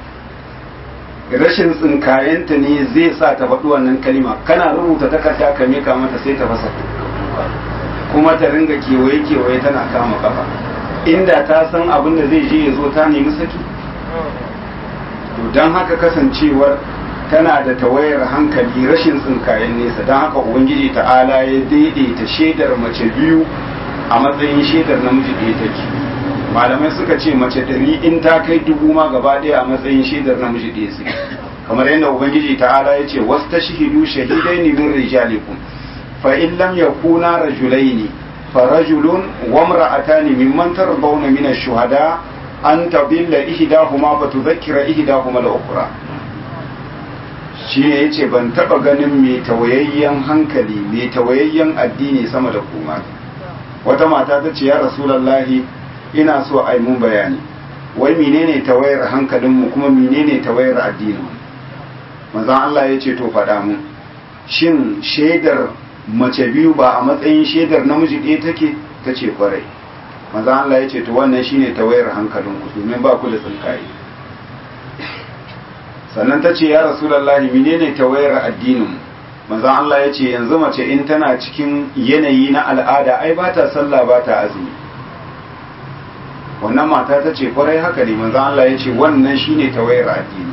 rashin tsinkayenta ne zai sa ta faɗi wannan kalima kana rubuta takarda ka mika mata sai ta fasa kuma ta ringa kewaye kewaye tana kama kafa inda ta san abin da zai je ya zo ta nemi saki to don haka kasancewar tana da tawayar hankali rashin tsinkayen nesa don haka ubangiji ta'ala ya daidaita shaidar mace biyu a matsayin shaidar namiji ɗaya take malamai suka ce mace ɗari in ta kai dubu ma gaba ɗaya a matsayin shaidar namiji ɗaya suke kamar yadda ubangiji ta'ala ya ce wasu ta shahidu shahidai ne min rijalikum fa in lam yakuna rajulaini fa rajulun wa imra'atani mimman tarbawna min ash-shuhada an tadilla ihdahuma fa tudhakkira ihdahuma al-ukhra shi ne ya ce ban taba ganin mai tawayayyen hankali mai tawayayyen addini sama da kuma wata mata ta ce ya rasulallahi ina so a yi mun bayani wai menene tawayar hankalinmu kuma menene tawayar addininmu manzon Allah ya ce to faɗa mu shin shaidar mace biyu ba a matsayin shaidar namiji ɗaya take ta ce kwarai manzon Allah ya ce to wannan shine tawayar hankalinku domin ba ku da tsinkaye sannan ta ce ya rasulullahi menene tawayar addinin manzon Allah ya ce yanzu mace in tana cikin yanayi na al'ada ai ba ta sallah ba ta azumi wannan mata ta ce kwarai haka ne manzon Allah ya ce wannan shine tawayar addini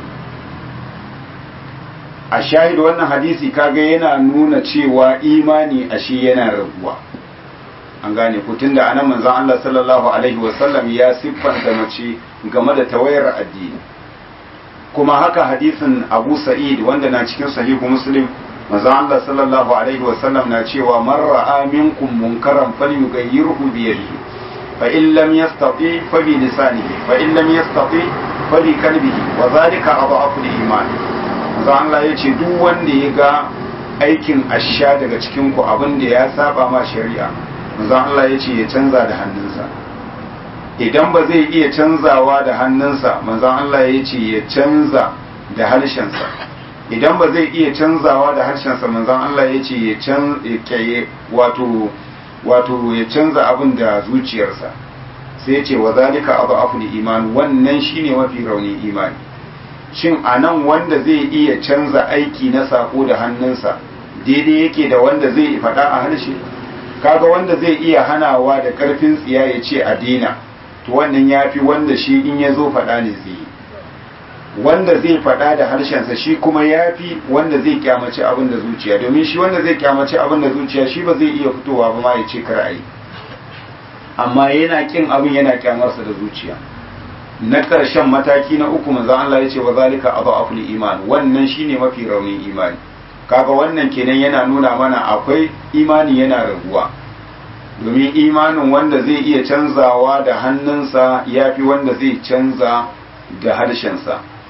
a shahidu wannan hadisi kaga yana nuna cewa imani ashe yana raguwa an gane ku tunda anan manzon Allah sallallahu alaihi wasallam ya siffanta mace game da tawayar addini kuma haka hadisin Abu Sa'id wanda na cikin sahihu Muslim manzo Allah sallallahu alaihi wasallam na cewa man ra'a minkum munkaran falyughayyirhu bi yadihi fa in lam yastati fa bi lisanihi fa in lam yastati fa bi qalbihi wa zalika adhafu al-iman manzo Allah yace duk wanda ya ga aikin asha daga cikin ku abin da ya saba ma shari'a manzo Allah yace ya canza da hannunsa idan ba zai iya canzawa da hannunsa manzon Allah ya ce ya canza da harshensa idan ba zai iya canzawa da harshensa manzon Allah ya ce ya canza wato wato ya canza abin da zuciyarsa sai ya ce wa zalika adhafu iman wannan shine mafi rauni imani shin anan wanda zai iya canza aiki na sako da hannunsa daidai yake da wanda zai faɗa a harshe kaga wanda zai iya hanawa da karfin tsiya ya ce a daina to wannan ya fi wanda shi in ya zo faɗa ne zai yi wanda zai faɗa da harshensa shi kuma ya fi wanda zai kyamaci abin da zuciya domin shi wanda zai kyamaci abin da zuciya shi ba zai iya fitowa ba ma ya ce kar ayi amma yana kin abin yana kyamarsa da zuciya na ƙarshen mataki na uku manzo Allah ya ce wa zalika adhaful iman wannan shine mafi raunin imani kaga wannan kenan yana nuna mana akwai imani yana raguwa domin imanin wanda zai iya canzawa da hannunsa ya fi wanda zai canza da harshensa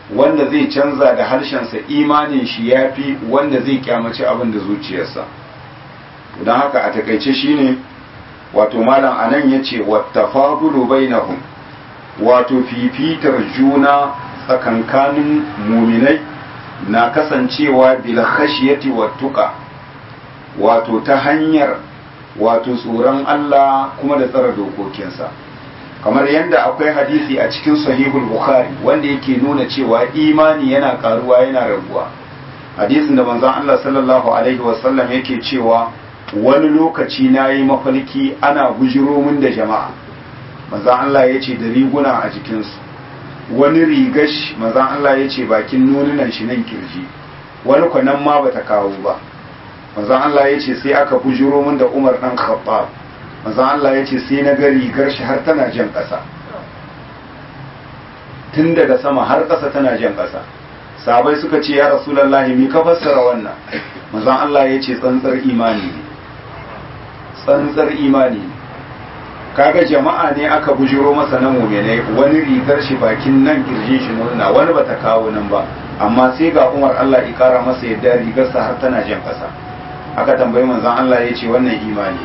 wanda zai canza da harshensa imanin shi ya fi wanda zai kyamaci abin da zuciyarsa. don haka a takaice shine wato malam anan ya ce wattafadulu bainahum, wato fifitar juna tsakankanin muminai na kasancewa bil khashiyati wattuqa, wato ta hanyar wato tsoron Allah kuma da tsara dokokinsa. kamar yadda akwai hadisi a cikin sahihul bukhari wanda yake nuna cewa imani yana karuwa yana raguwa, hadisin da manzon Allah sallallahu alaihi wasallam yake cewa wani lokaci nayi mafarki ana bujiro min da jama'a, manzon Allah ya ce da riguna a jikinsu, wani rigash manzon Allah ya ce bakin nonunan shi nan kirji, wani kwanan ma bata kawo ba. manzon Allah ya ce sai aka bujiro min da Umar dan Khattab, manzon Allah ya ce sai na ga rigar shi har tana jan ƙasa, tun daga sama har ƙasa tana jan ƙasa. sahabai suka ce ya rasulullahi mi ka fassara wannan? manzon Allah ya ce tsantsar imani ne, tsantsar imani ne. kaga jama'a ne aka bujiro masa na mu'minai, wani rigar shi bakin nan kirjin shi nuna, wani bata kawo nan ba, amma sai ga Umar Allah ya kara masa yadda rigarsa har tana jan ƙasa. aka tambayi manzon Allah ya ce wannan imani.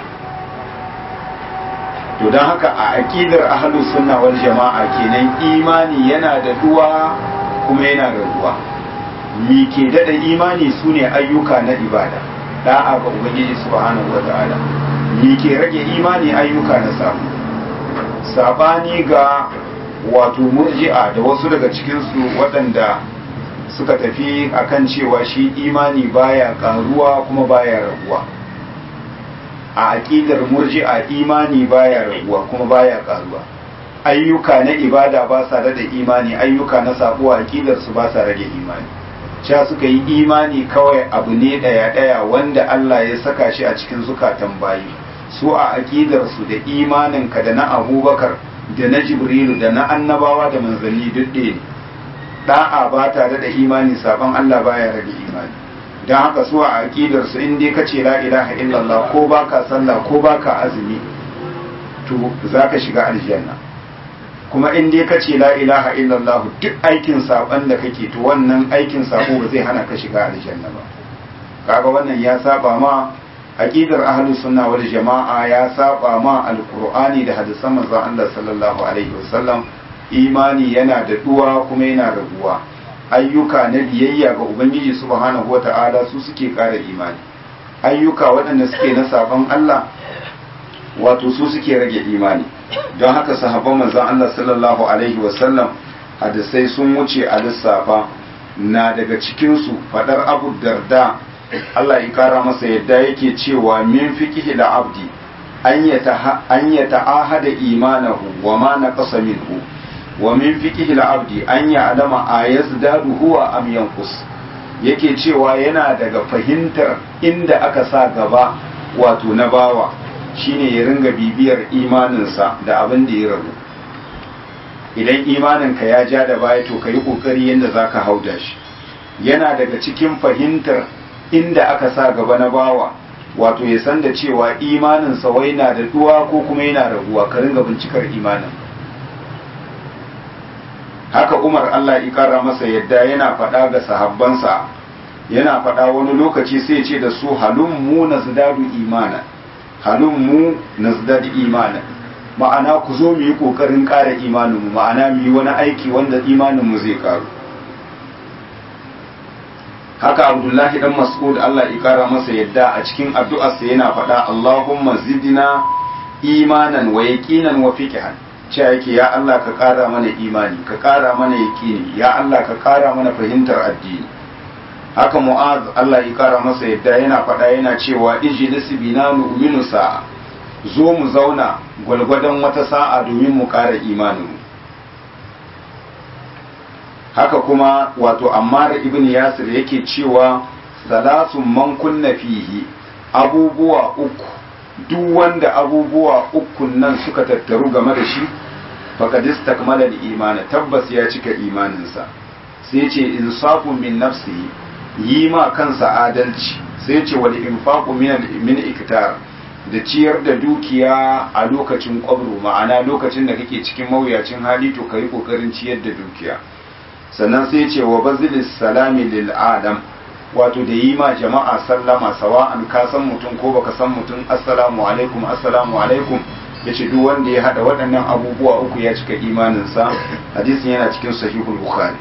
to don haka a aqidar ahlus sunna wal jama'a kenan imani yana da duwa kuma yana da ruwa. mi ke dada imani sune ayyuka na ibada, da'a ga ubangiji subhanahu wataala. mi ke rage imani ayyuka na samu, sabani ga wato murji'a da wasu daga cikin su waɗanda suka tafi akan cewa shi imani baya karuwa kuma baya raguwa. a aqidar murji'a imani baya raguwa kuma baya karuwa, ayyuka na ibada ba sa da imani, ayyuka na sabo aqidar su ba sa rage imani. cha suka yi imani kawai abu ne daya daya wanda Allah ya saka shi a cikin zukatan bayi. su a aqidar su da imanin ka da na Abubakar da na Jibrilu da na annabawa da manzanni duk ɗaya ne. da'a ba tare da imani saban Allah baya rage imani. don haka su a aqidar su in dai kace la ilaha illallah ko baka sallah ko baka azumi to zaka shiga aljanna, kuma in dai kace la ilaha illallah duk aikin saban da kake to wannan aikin sabo ba zai hana ka shiga aljanna ba. kaga wannan ya saba ma aqidar ahlus sunna wal jamaa, ya saba ma alqur'ani da hadisan manzon Allah sallallahu alaihi wasallam. imani yana da duwa kuma yana raguwa, ayyuka na biyayya ga ubangiji subhanahu wata'ala su suke ƙara imani, ayyuka waɗanda suke na sabon Allah wato su suke rage imani. don haka sahabban manzon Allah sallallahu alaihi wasallam hadisai sun wuce a lissafa, na daga cikinsu fadar Abu Darda Allah ya kara masa yadda yake cewa min fiqhi da abdi an yata'ahada imanahu wa ma naqasa minhu wa min fiqhi al-abdi an ya'lama ayazdadu huwa am yanqus. yake cewa yana daga fahimtar inda aka sa gaba wato na bawa shine ya ringa bibiyar imaninsa da abin da ya rabu. idan imaninka ya ja da baya to kai kokari yanda zaka hauda shi. yana daga cikin fahimtar inda aka sa gaba na bawa wato ya san da cewa imaninsa wai na da duwa ko kuma yana raguwa, ka ringa bincikar imanin. haka Umar Allah ya kara masa yadda yana faɗa ga sahabbansa, yana faɗa wani lokaci sai ce da su halum mu nazdadu imana, halum mu nazdadu imana, ma'ana ku zo mu yi kokarin ƙara imanin mu, ma'ana mu yi wani aiki wanda imanin mu zai karu. haka Abdullahi dan Mas'ud Allah ya kara masa yadda a cikin addu'arsa yana faɗa Allahumma zidna imanan wa yaqinan wa fiqhan, cewa yake ya Allah ka ƙara mana imani, ka ƙara mana yaƙini, ya Allah ka ƙara mana fahimtar addini. haka Mu'az Allah ya ƙara masa yadda yana faɗa yana cewa ijlis bina nu'minu sa'a, zo mu zauna gwalgwadon wata sa'a domin mu ƙara imanin. haka kuma wato Ammar ibn Yasir yake cewa salasun man kunna fihi, abubuwa uku duk wanda abubuwa ukun nan suka tattaru game da shi faqad istakmala al-imana, tabbas ya cika imaninsa. sai ce insafun min nafsihi, yi ma kansa adalci. sai ce wal infaqu min min iktar, da ciyar da dukiya a lokacin kwabro, ma'ana lokacin da kake cikin mawuyacin hali to kai kokarin ciyar da dukiya. sannan sai ce wa bazilis salami lil adam, wato da yi ma jama'a sallama sawa'an ka san mutum ko baka san mutum, assalamu alaikum assalamu alaikum, yace duk wanda ya hada waɗannan abubuwa uku ya cika imaninsa. Hadisin yana cikin sahihul bukhari.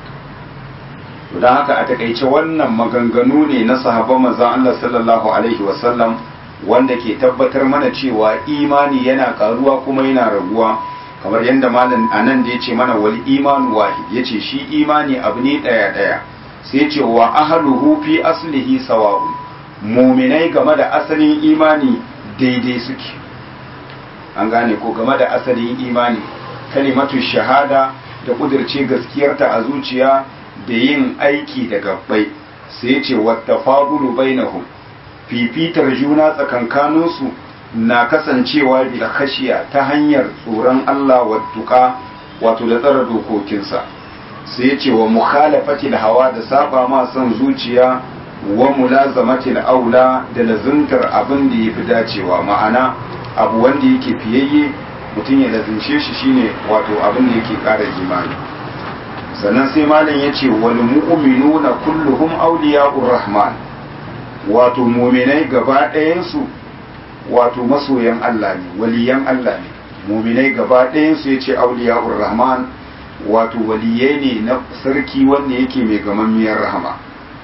to dan haka a takaice wannan maganganu ne na sahabban manzon Allah sallallahu alaihi wasallam wanda ke tabbatar mana cewa imani yana karuwa kuma yana raguwa, kamar yadda malam anan da yace mana wal imanu wahid, yace shi imani abu ne daya daya, sai yace wa ahluhu fi aslihi sawa'un, mu'minai game da asalin imani daidai suke. An gane ko game da asalin imani, kalimatu shahada da kudirce gaskiyarta a zuciya da yin aiki da gabbai, sai yace wattafadulu bainahum, fifitar juna tsakankaninsu na kasancewa bil khashiya ta hanyar tsoron Allah wa tuqa, wato da tsara dokokinsa. Sai yace wa mukhalafatil hawa, da saba ma son zuciya, wa mulazamatil aula, da lazuntar abin da yafi dacewa, ma'ana abu wanda yake fiyayye mutum ya lazunce shi shine wato abin da yake ƙara imani. Sannan sai malam yace wal mu'minuna kulluhum awliya'ur rahman, wato muminai gaba ɗayansu wato masoyan Allah ne, waliyan Allah ne. Muminai gaba ɗayansu ya ce auliya'ur rahman, wato waliyai ne na sarki wanda yake mai gamammiyar rahama.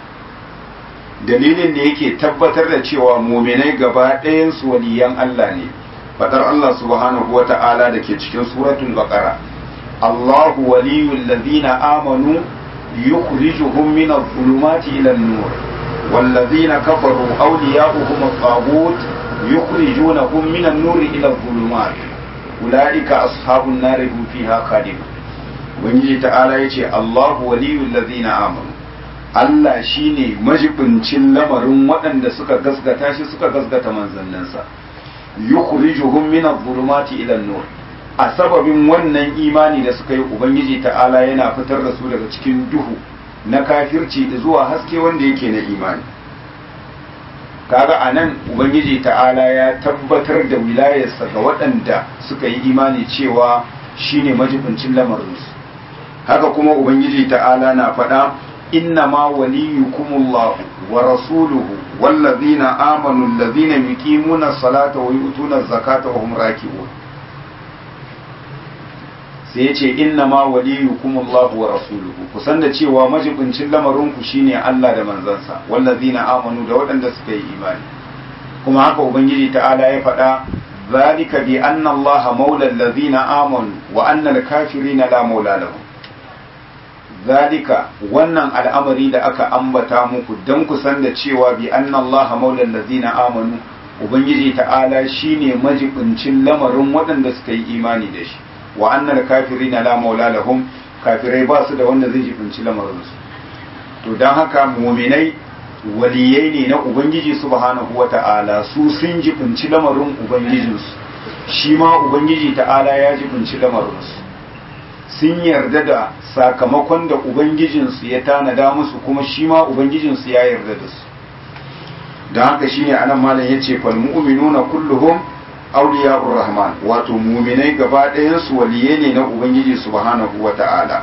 Dalilin da yake tabbatar da cewa muminai gaba ɗayansu waliyan Allah ne, fadar Allah subhanahu wa ta'ala da ke cikin suratul baqara, Allahu waliyul ladhina amanu yukhrijuhum minadh dhulumati ila an-nur والذين كفروا أولياؤهم الطاغوت يخرجونهم من النور إلى الظلمات أولئك أصحاب النار هم فيها خالدون. Ubangiji ta'ala ya ce Allahu waliyul ladhina amanu, Allah shine majibincin lamarin waɗanda suka gasgata shi suka gasgata manzanninsa. Yukhrijuhum min adh-dhulumati ila an-nur, a sababin wannan imani da suka yi Ubangiji ta'ala yana fitar da su daga cikin duhu na kafirci da zuwa haske wanda yake na imani. Kaga anan Ubangiji ta'ala ya tabbatar da wilayarsa ga waɗanda suka yi imani cewa shine majibincin lamarinsu. Haka kuma Ubangiji ta'ala na faɗa, inna ma waliyukumullahu wa rasuluhu wallazina amanu allazina yuqimuna salata wa yu'tuna zakata wa hum raki'un. Sai ya ce inna ma waliyukumullahu wa rasuluhu, kusan da cewa majibincin lamarinku shine Allah da manzansa, wallazina amanu, da waɗanda suka yi imani. Kuma haka Ubangiji ta'ala ya faɗa, zalika bi anna Allah maula allazina amanu wa anna al-kafirina la maula lahum. Zalika, wannan al'amari da aka ambata muku dan kusan da cewa bi anna Allah maula allazina amanu, Ubangiji ta'ala shine majibincin lamarin waɗanda suka yi imani da shi. Wa annal kafirina la maula lahum, kafirai ba su da wanda zai jibinci lamarinsu. To dan haka mu'minai waliyai ne na Ubangiji subhanahu wata'ala, su sun jibinci lamarin ubangijinsu, shi ma Ubangiji ta'ala ya jibinci lamarinsu. Sun yarda da sakamakon da ubangijinsu ya tanada musu, kuma shi ma ubangijinsu ya yarda da su. Dan haka shine anan malam yace fal mu'minuna kulluhum auliya'ur rahman, wato muminai gaba ɗayansu waliye ne na Ubangiji subhanahu wa ta'ala.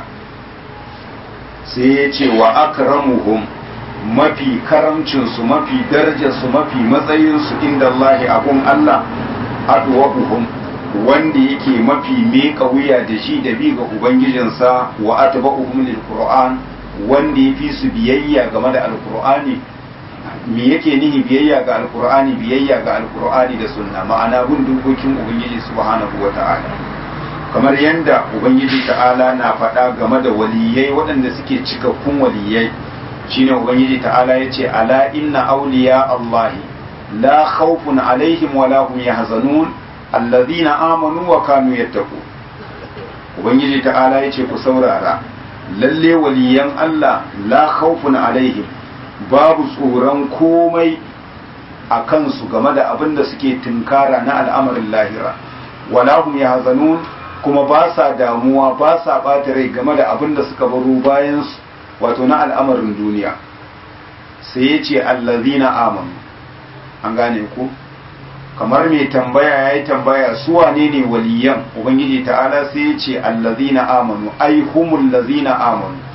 Sai ya ce wa akramuhum, mafi karamcinsu, mafi darajarsu, mafi matsayinsu inda Allah abun Allah, adwabuhum, wanda yake mafi meka wuya da shi da bi ga Ubangijinsa, wa atba'uhum lil Qur'an, wanda ya fi su biyayya game da Alqur'ani. Me yake nihi biyayya ga alkur'ani? Biyayya ga alkur'ani da sunna, ma'ana bin dokokin ubangiji subhanahu wata'ala. Kamar yanda ubangiji ta'ala na faɗa game da waliyai waɗanda suke cikakkun waliyai, shine ubangiji ta'ala yace ala inna awliya allahi la khawfun alaihim wa la hum yahzanun alladhina amanu wa kanu yattaqun. Ubangiji ta'ala yace ku saurara, lalle waliyan Allah la khawfun alaihim, babu tsoron komai a kansu game da abin da suke tunkara na al'amarin lahira, wala hum yahzanun, kuma ba sa damuwa, ba sa ɓata rai game da abin da suka baro bayansu, wato na al'amarin duniya. Sai ya ce allazina amanu, an gane ku, kamar mai tambaya ya yi tambaya su wane ne waliyan Ubangiji ta'ala, sai ya ce allazina amanu, ai humul lazina amanu,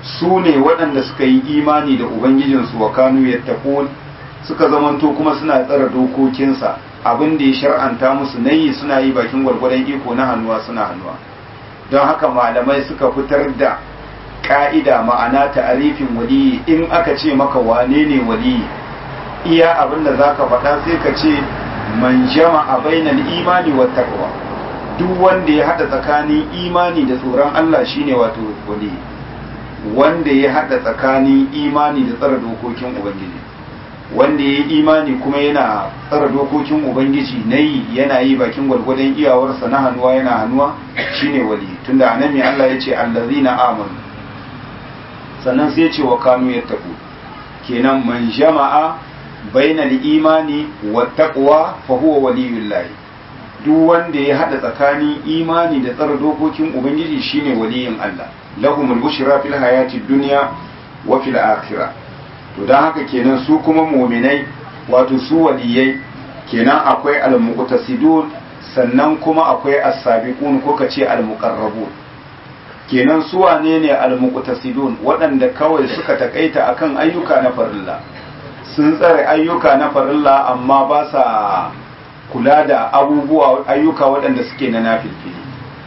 su ne waɗanda suka yi imani da ubangijinsu wa kanu yattaqun suka zamanto kuma suna tsara dokokinsa abin da ya shar'anta musu nayi suna yi bakin gwargwadon iko na hannuwa suna hannuwa. Don haka malamai suka fitar da ka'ida ma'ana ta'arifin waliyi. In aka ce maka wane ne waliyi, iya abin da zaka faɗa sai ka ce man jama'a bainal imani wat taqwa, duk wanda ya hada tsakanin imani da tsoron Allah shine wato waliyi, wanda ya hada tsakanin imani da tsara dokokin ubangiji, wanda ya yi imani kuma yana tsara dokokin ubangiji na yi yana yi bakin gwargwadon iyawarsa na hannuwa yana hannuwa shine wali. Tunda anan mai Allah ya ce allazina amanu, sannan sai ya ce wa kanu yattaqu, kenan man jama'a bainal imani wat taqwa fa huwa waliyullah, duk wanda ya hada tsakanin imani da tsara dokokin ubangiji shine waliyin Allah. Lahumul bushra fil hayatid dunya wa fil akhirah. To don haka kenan su kuma muminai wato su waliyai kenan akwai al-muqtasidun sannan kuma akwai as-sabiqun ko kace al-muqarrabun. Kenan su wane ne al-muqtasidun? Waɗanda kawai suka takaita akan ayyuka na farilla, sun tsare ayyuka na farilla amma ba sa kula da abubuwa ayyuka waɗanda suke na nafilfili.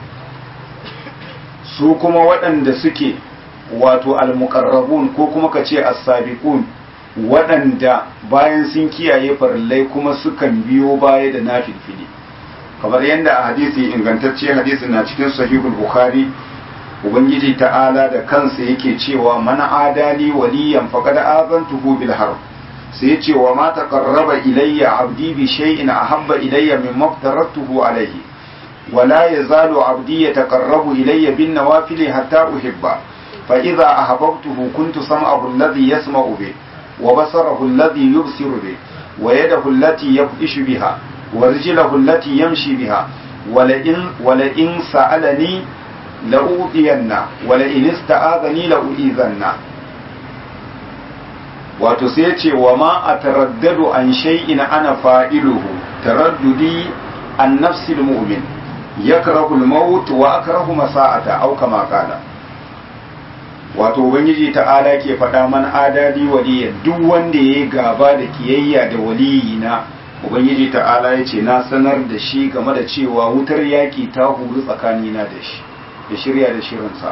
Su kuma waɗanda suke wato al-muqarrabun ko kuma kace as-sabiqun, waɗanda bayan sun kiyaye farillai kuma sukan biyo baya da nafilfili, kamar yadda a hadisi ingantacce, hadisi na cikin sahihul bukhari, ubangiji ta'ala da kansa yake cewa man adali waliyan faqad azantuhu bil harb, sai yace wa ma taqarraba ilayya abdi bi shay'in ahabba ilayya mimma aftaratuhu alayhi wala yazalu abdi yataqarrabu ilayya bin nawafil hatta uhibba فإذا أحببته كنت سمعه الذي يسمع به وبصره الذي يبصر به ويده التي يبطش بها ورجله التي يمشي بها ولئن, ولئن سألني لأوذينه ولئن استعاذني لأؤذنه. وتسيتي وما أتردد عن شيء أنا فاعله ترددي عن نفس المؤمن يكره الموت وأكره مساءته أو كما قال. wato ubangiji ta'ala ke faɗa man adali waliya, duk wanda ya gaba da kiyayya da waliyina, ubangiji ta'ala ya ce na sanar da shi game da cewa wutar yaki ta huru tsakanina da shi, da shirya da shirinsa.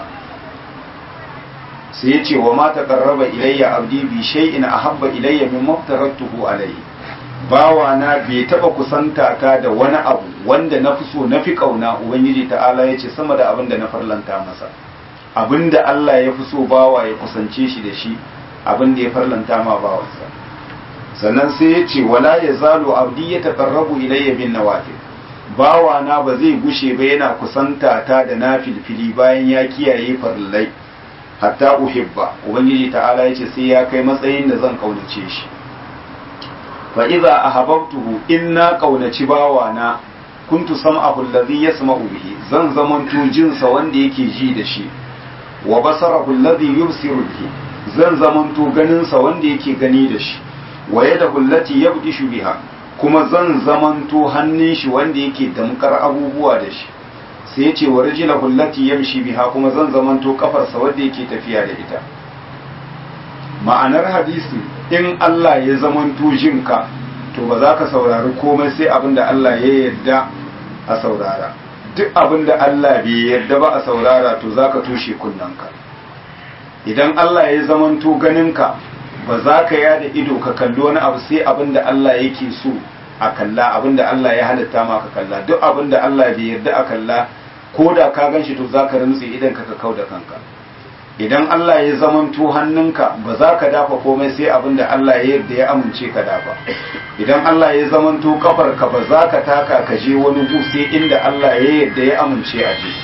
sai ya ce wa ma taqarraba ilayya abdi bi shay'in ahabba ilayya mimma aftaratuhu alayhi, bawa na bai taba kusanta ta da wani abu wanda na fi so na fi kauna, ubangiji ta'ala ya ce sama da abin da na farlanta masa. Abinda Allah ya fi so bawa ya kusance shi da shi, abinda ya farlanta ma bawansa. Sannan sai ya ce wala ya zalo abdi ya taqarrabu ilayya bin nawafil, bawa na ba zai gushe ba yana kusanta ta da nafilfili bayan ya kiyaye farillai, hatta uhibba, ubangiji ta'ala ya ce sai ya kai matsayin da zan kaunace shi. Fa idza ahabbtuhu, inna kaunaci bawa na, kuntu sam'ahu alladhi yasma'u bihi, zan zamanto jinsa wanda yake ji da shi, wa basarahu alladhi yubsiru bihi, zan zamanto ganinsa wanda yake gani da shi, wa yadahu allati yabdishu biha, kuma zan zamanto hannun shi wanda yake damkar abubuwa da shi. sai ya ce wa rijlahu allati yamshi biha, kuma zan zamanto kafarsa wanda yake tafiya da ita. Ma'anar hadisi, in Allah ya zamanto jinka to ba za ka saurari komai sai abinda Allah ya yarda a saurara. Duk abin da Allah bai yarda ba a saurara to za ka toshe kunnanka. Idan Allah ya zamanto ganinka, ba za ka yada ido ka kalli wani abu sai abin da Allah yake so a kalla, abin da Allah ya halitta ma ka kalla. Duk abin da Allah bai yarda a kalla, ko da ka gan shi to za ka rintse idan ka kau da kanka. Idan Allah ya zamanto hannunka, ba za ka dafa komai sai abin da Allah ya yarda ya amince ka dafa. Idan Allah ya zamanto kafarka, ba za ka taka ka je wani gu sai inda Allah ya yarda ya amince a je.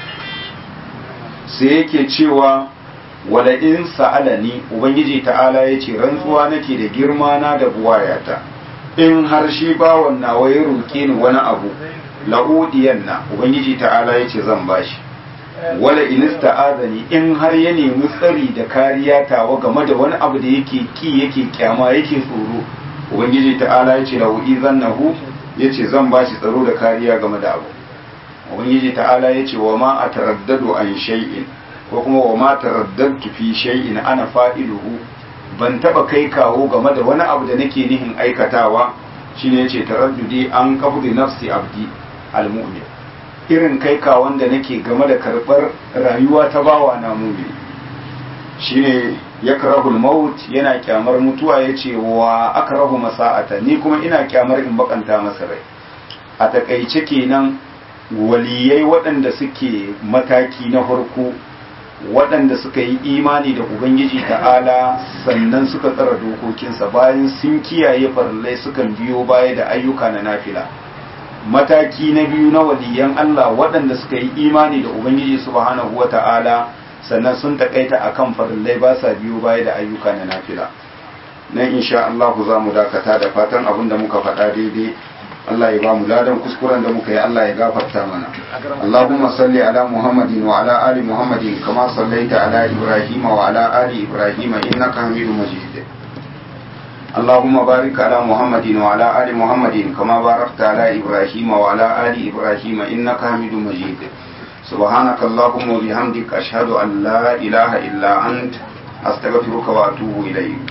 Sai yake cewa wala in sa'alani, ubangiji ta'ala ya ce rantsuwa nake da girma na da buwayata, in har shi bawan nawa ya roƙe ni wani abu, la'udiyanna, ubangiji ta'ala ya ce zan bashi. Wala in ista'azani, in har ya nemi tsari da kariya tawa game da wani abu da yake ki yake kyama yake tsoro, ubangiji ta'ala ya ce la'udi zannahu, ya ce zan bashi tsaro da kariya game da abu. Ubangiji ta'ala ya ce wa ma a taraddadu an shay'in, ko kuma wa ma taraddadtu fi shay'in ana fa'iluhu, ban taba kai kawo game da wani abu da nake nihin aikatawa, shine yace taraddudi an qabdi nafsi abdi almu'min, irin kai kawon da nake game da karbar rayuwa ta bawa na mu'min. Shine yakrahul maut, yana kyamar mutuwa, yace wa akrahu masa'ata, ni kuma ina kyamar in bakanta masa rai. A takaice kenan waliyai waɗanda suke mataki na farko, waɗanda suka yi imani da Ubangiji ta'ala sannan suka tsara dokokinsa, bayan sun kiyaye farillai sukan biyo baya da ayyuka na nafila. Mataki na biyu na waliyan Allah waɗanda suka yi imani da Ubangiji subhanahu wa ta'ala sannan sun takaita akan farillai, ba sa biyo baya da ayyuka na nafila. Nan insha Allah za mu dakata, da fatan abin da muka faɗa daidai Allah ya ba mu ladan, kuskuren da muka yi Allah ya gafarta mana. Allahumma salli ala Muhammadin wa ala ali Muhammadin kama sallaita ala Ibrahim wa ala ali Ibrahim innaka Hamidum Majid. Allahumma barik ala Muhammadin wa ala ali Muhammadin kama barakta ala Ibrahim wa ala ali Ibrahim innaka Hamidum Majid. Subhanaka Allahumma wa bihamdika ashhadu an la ilaha illa ant astaghfiruka wa atubu ilayk.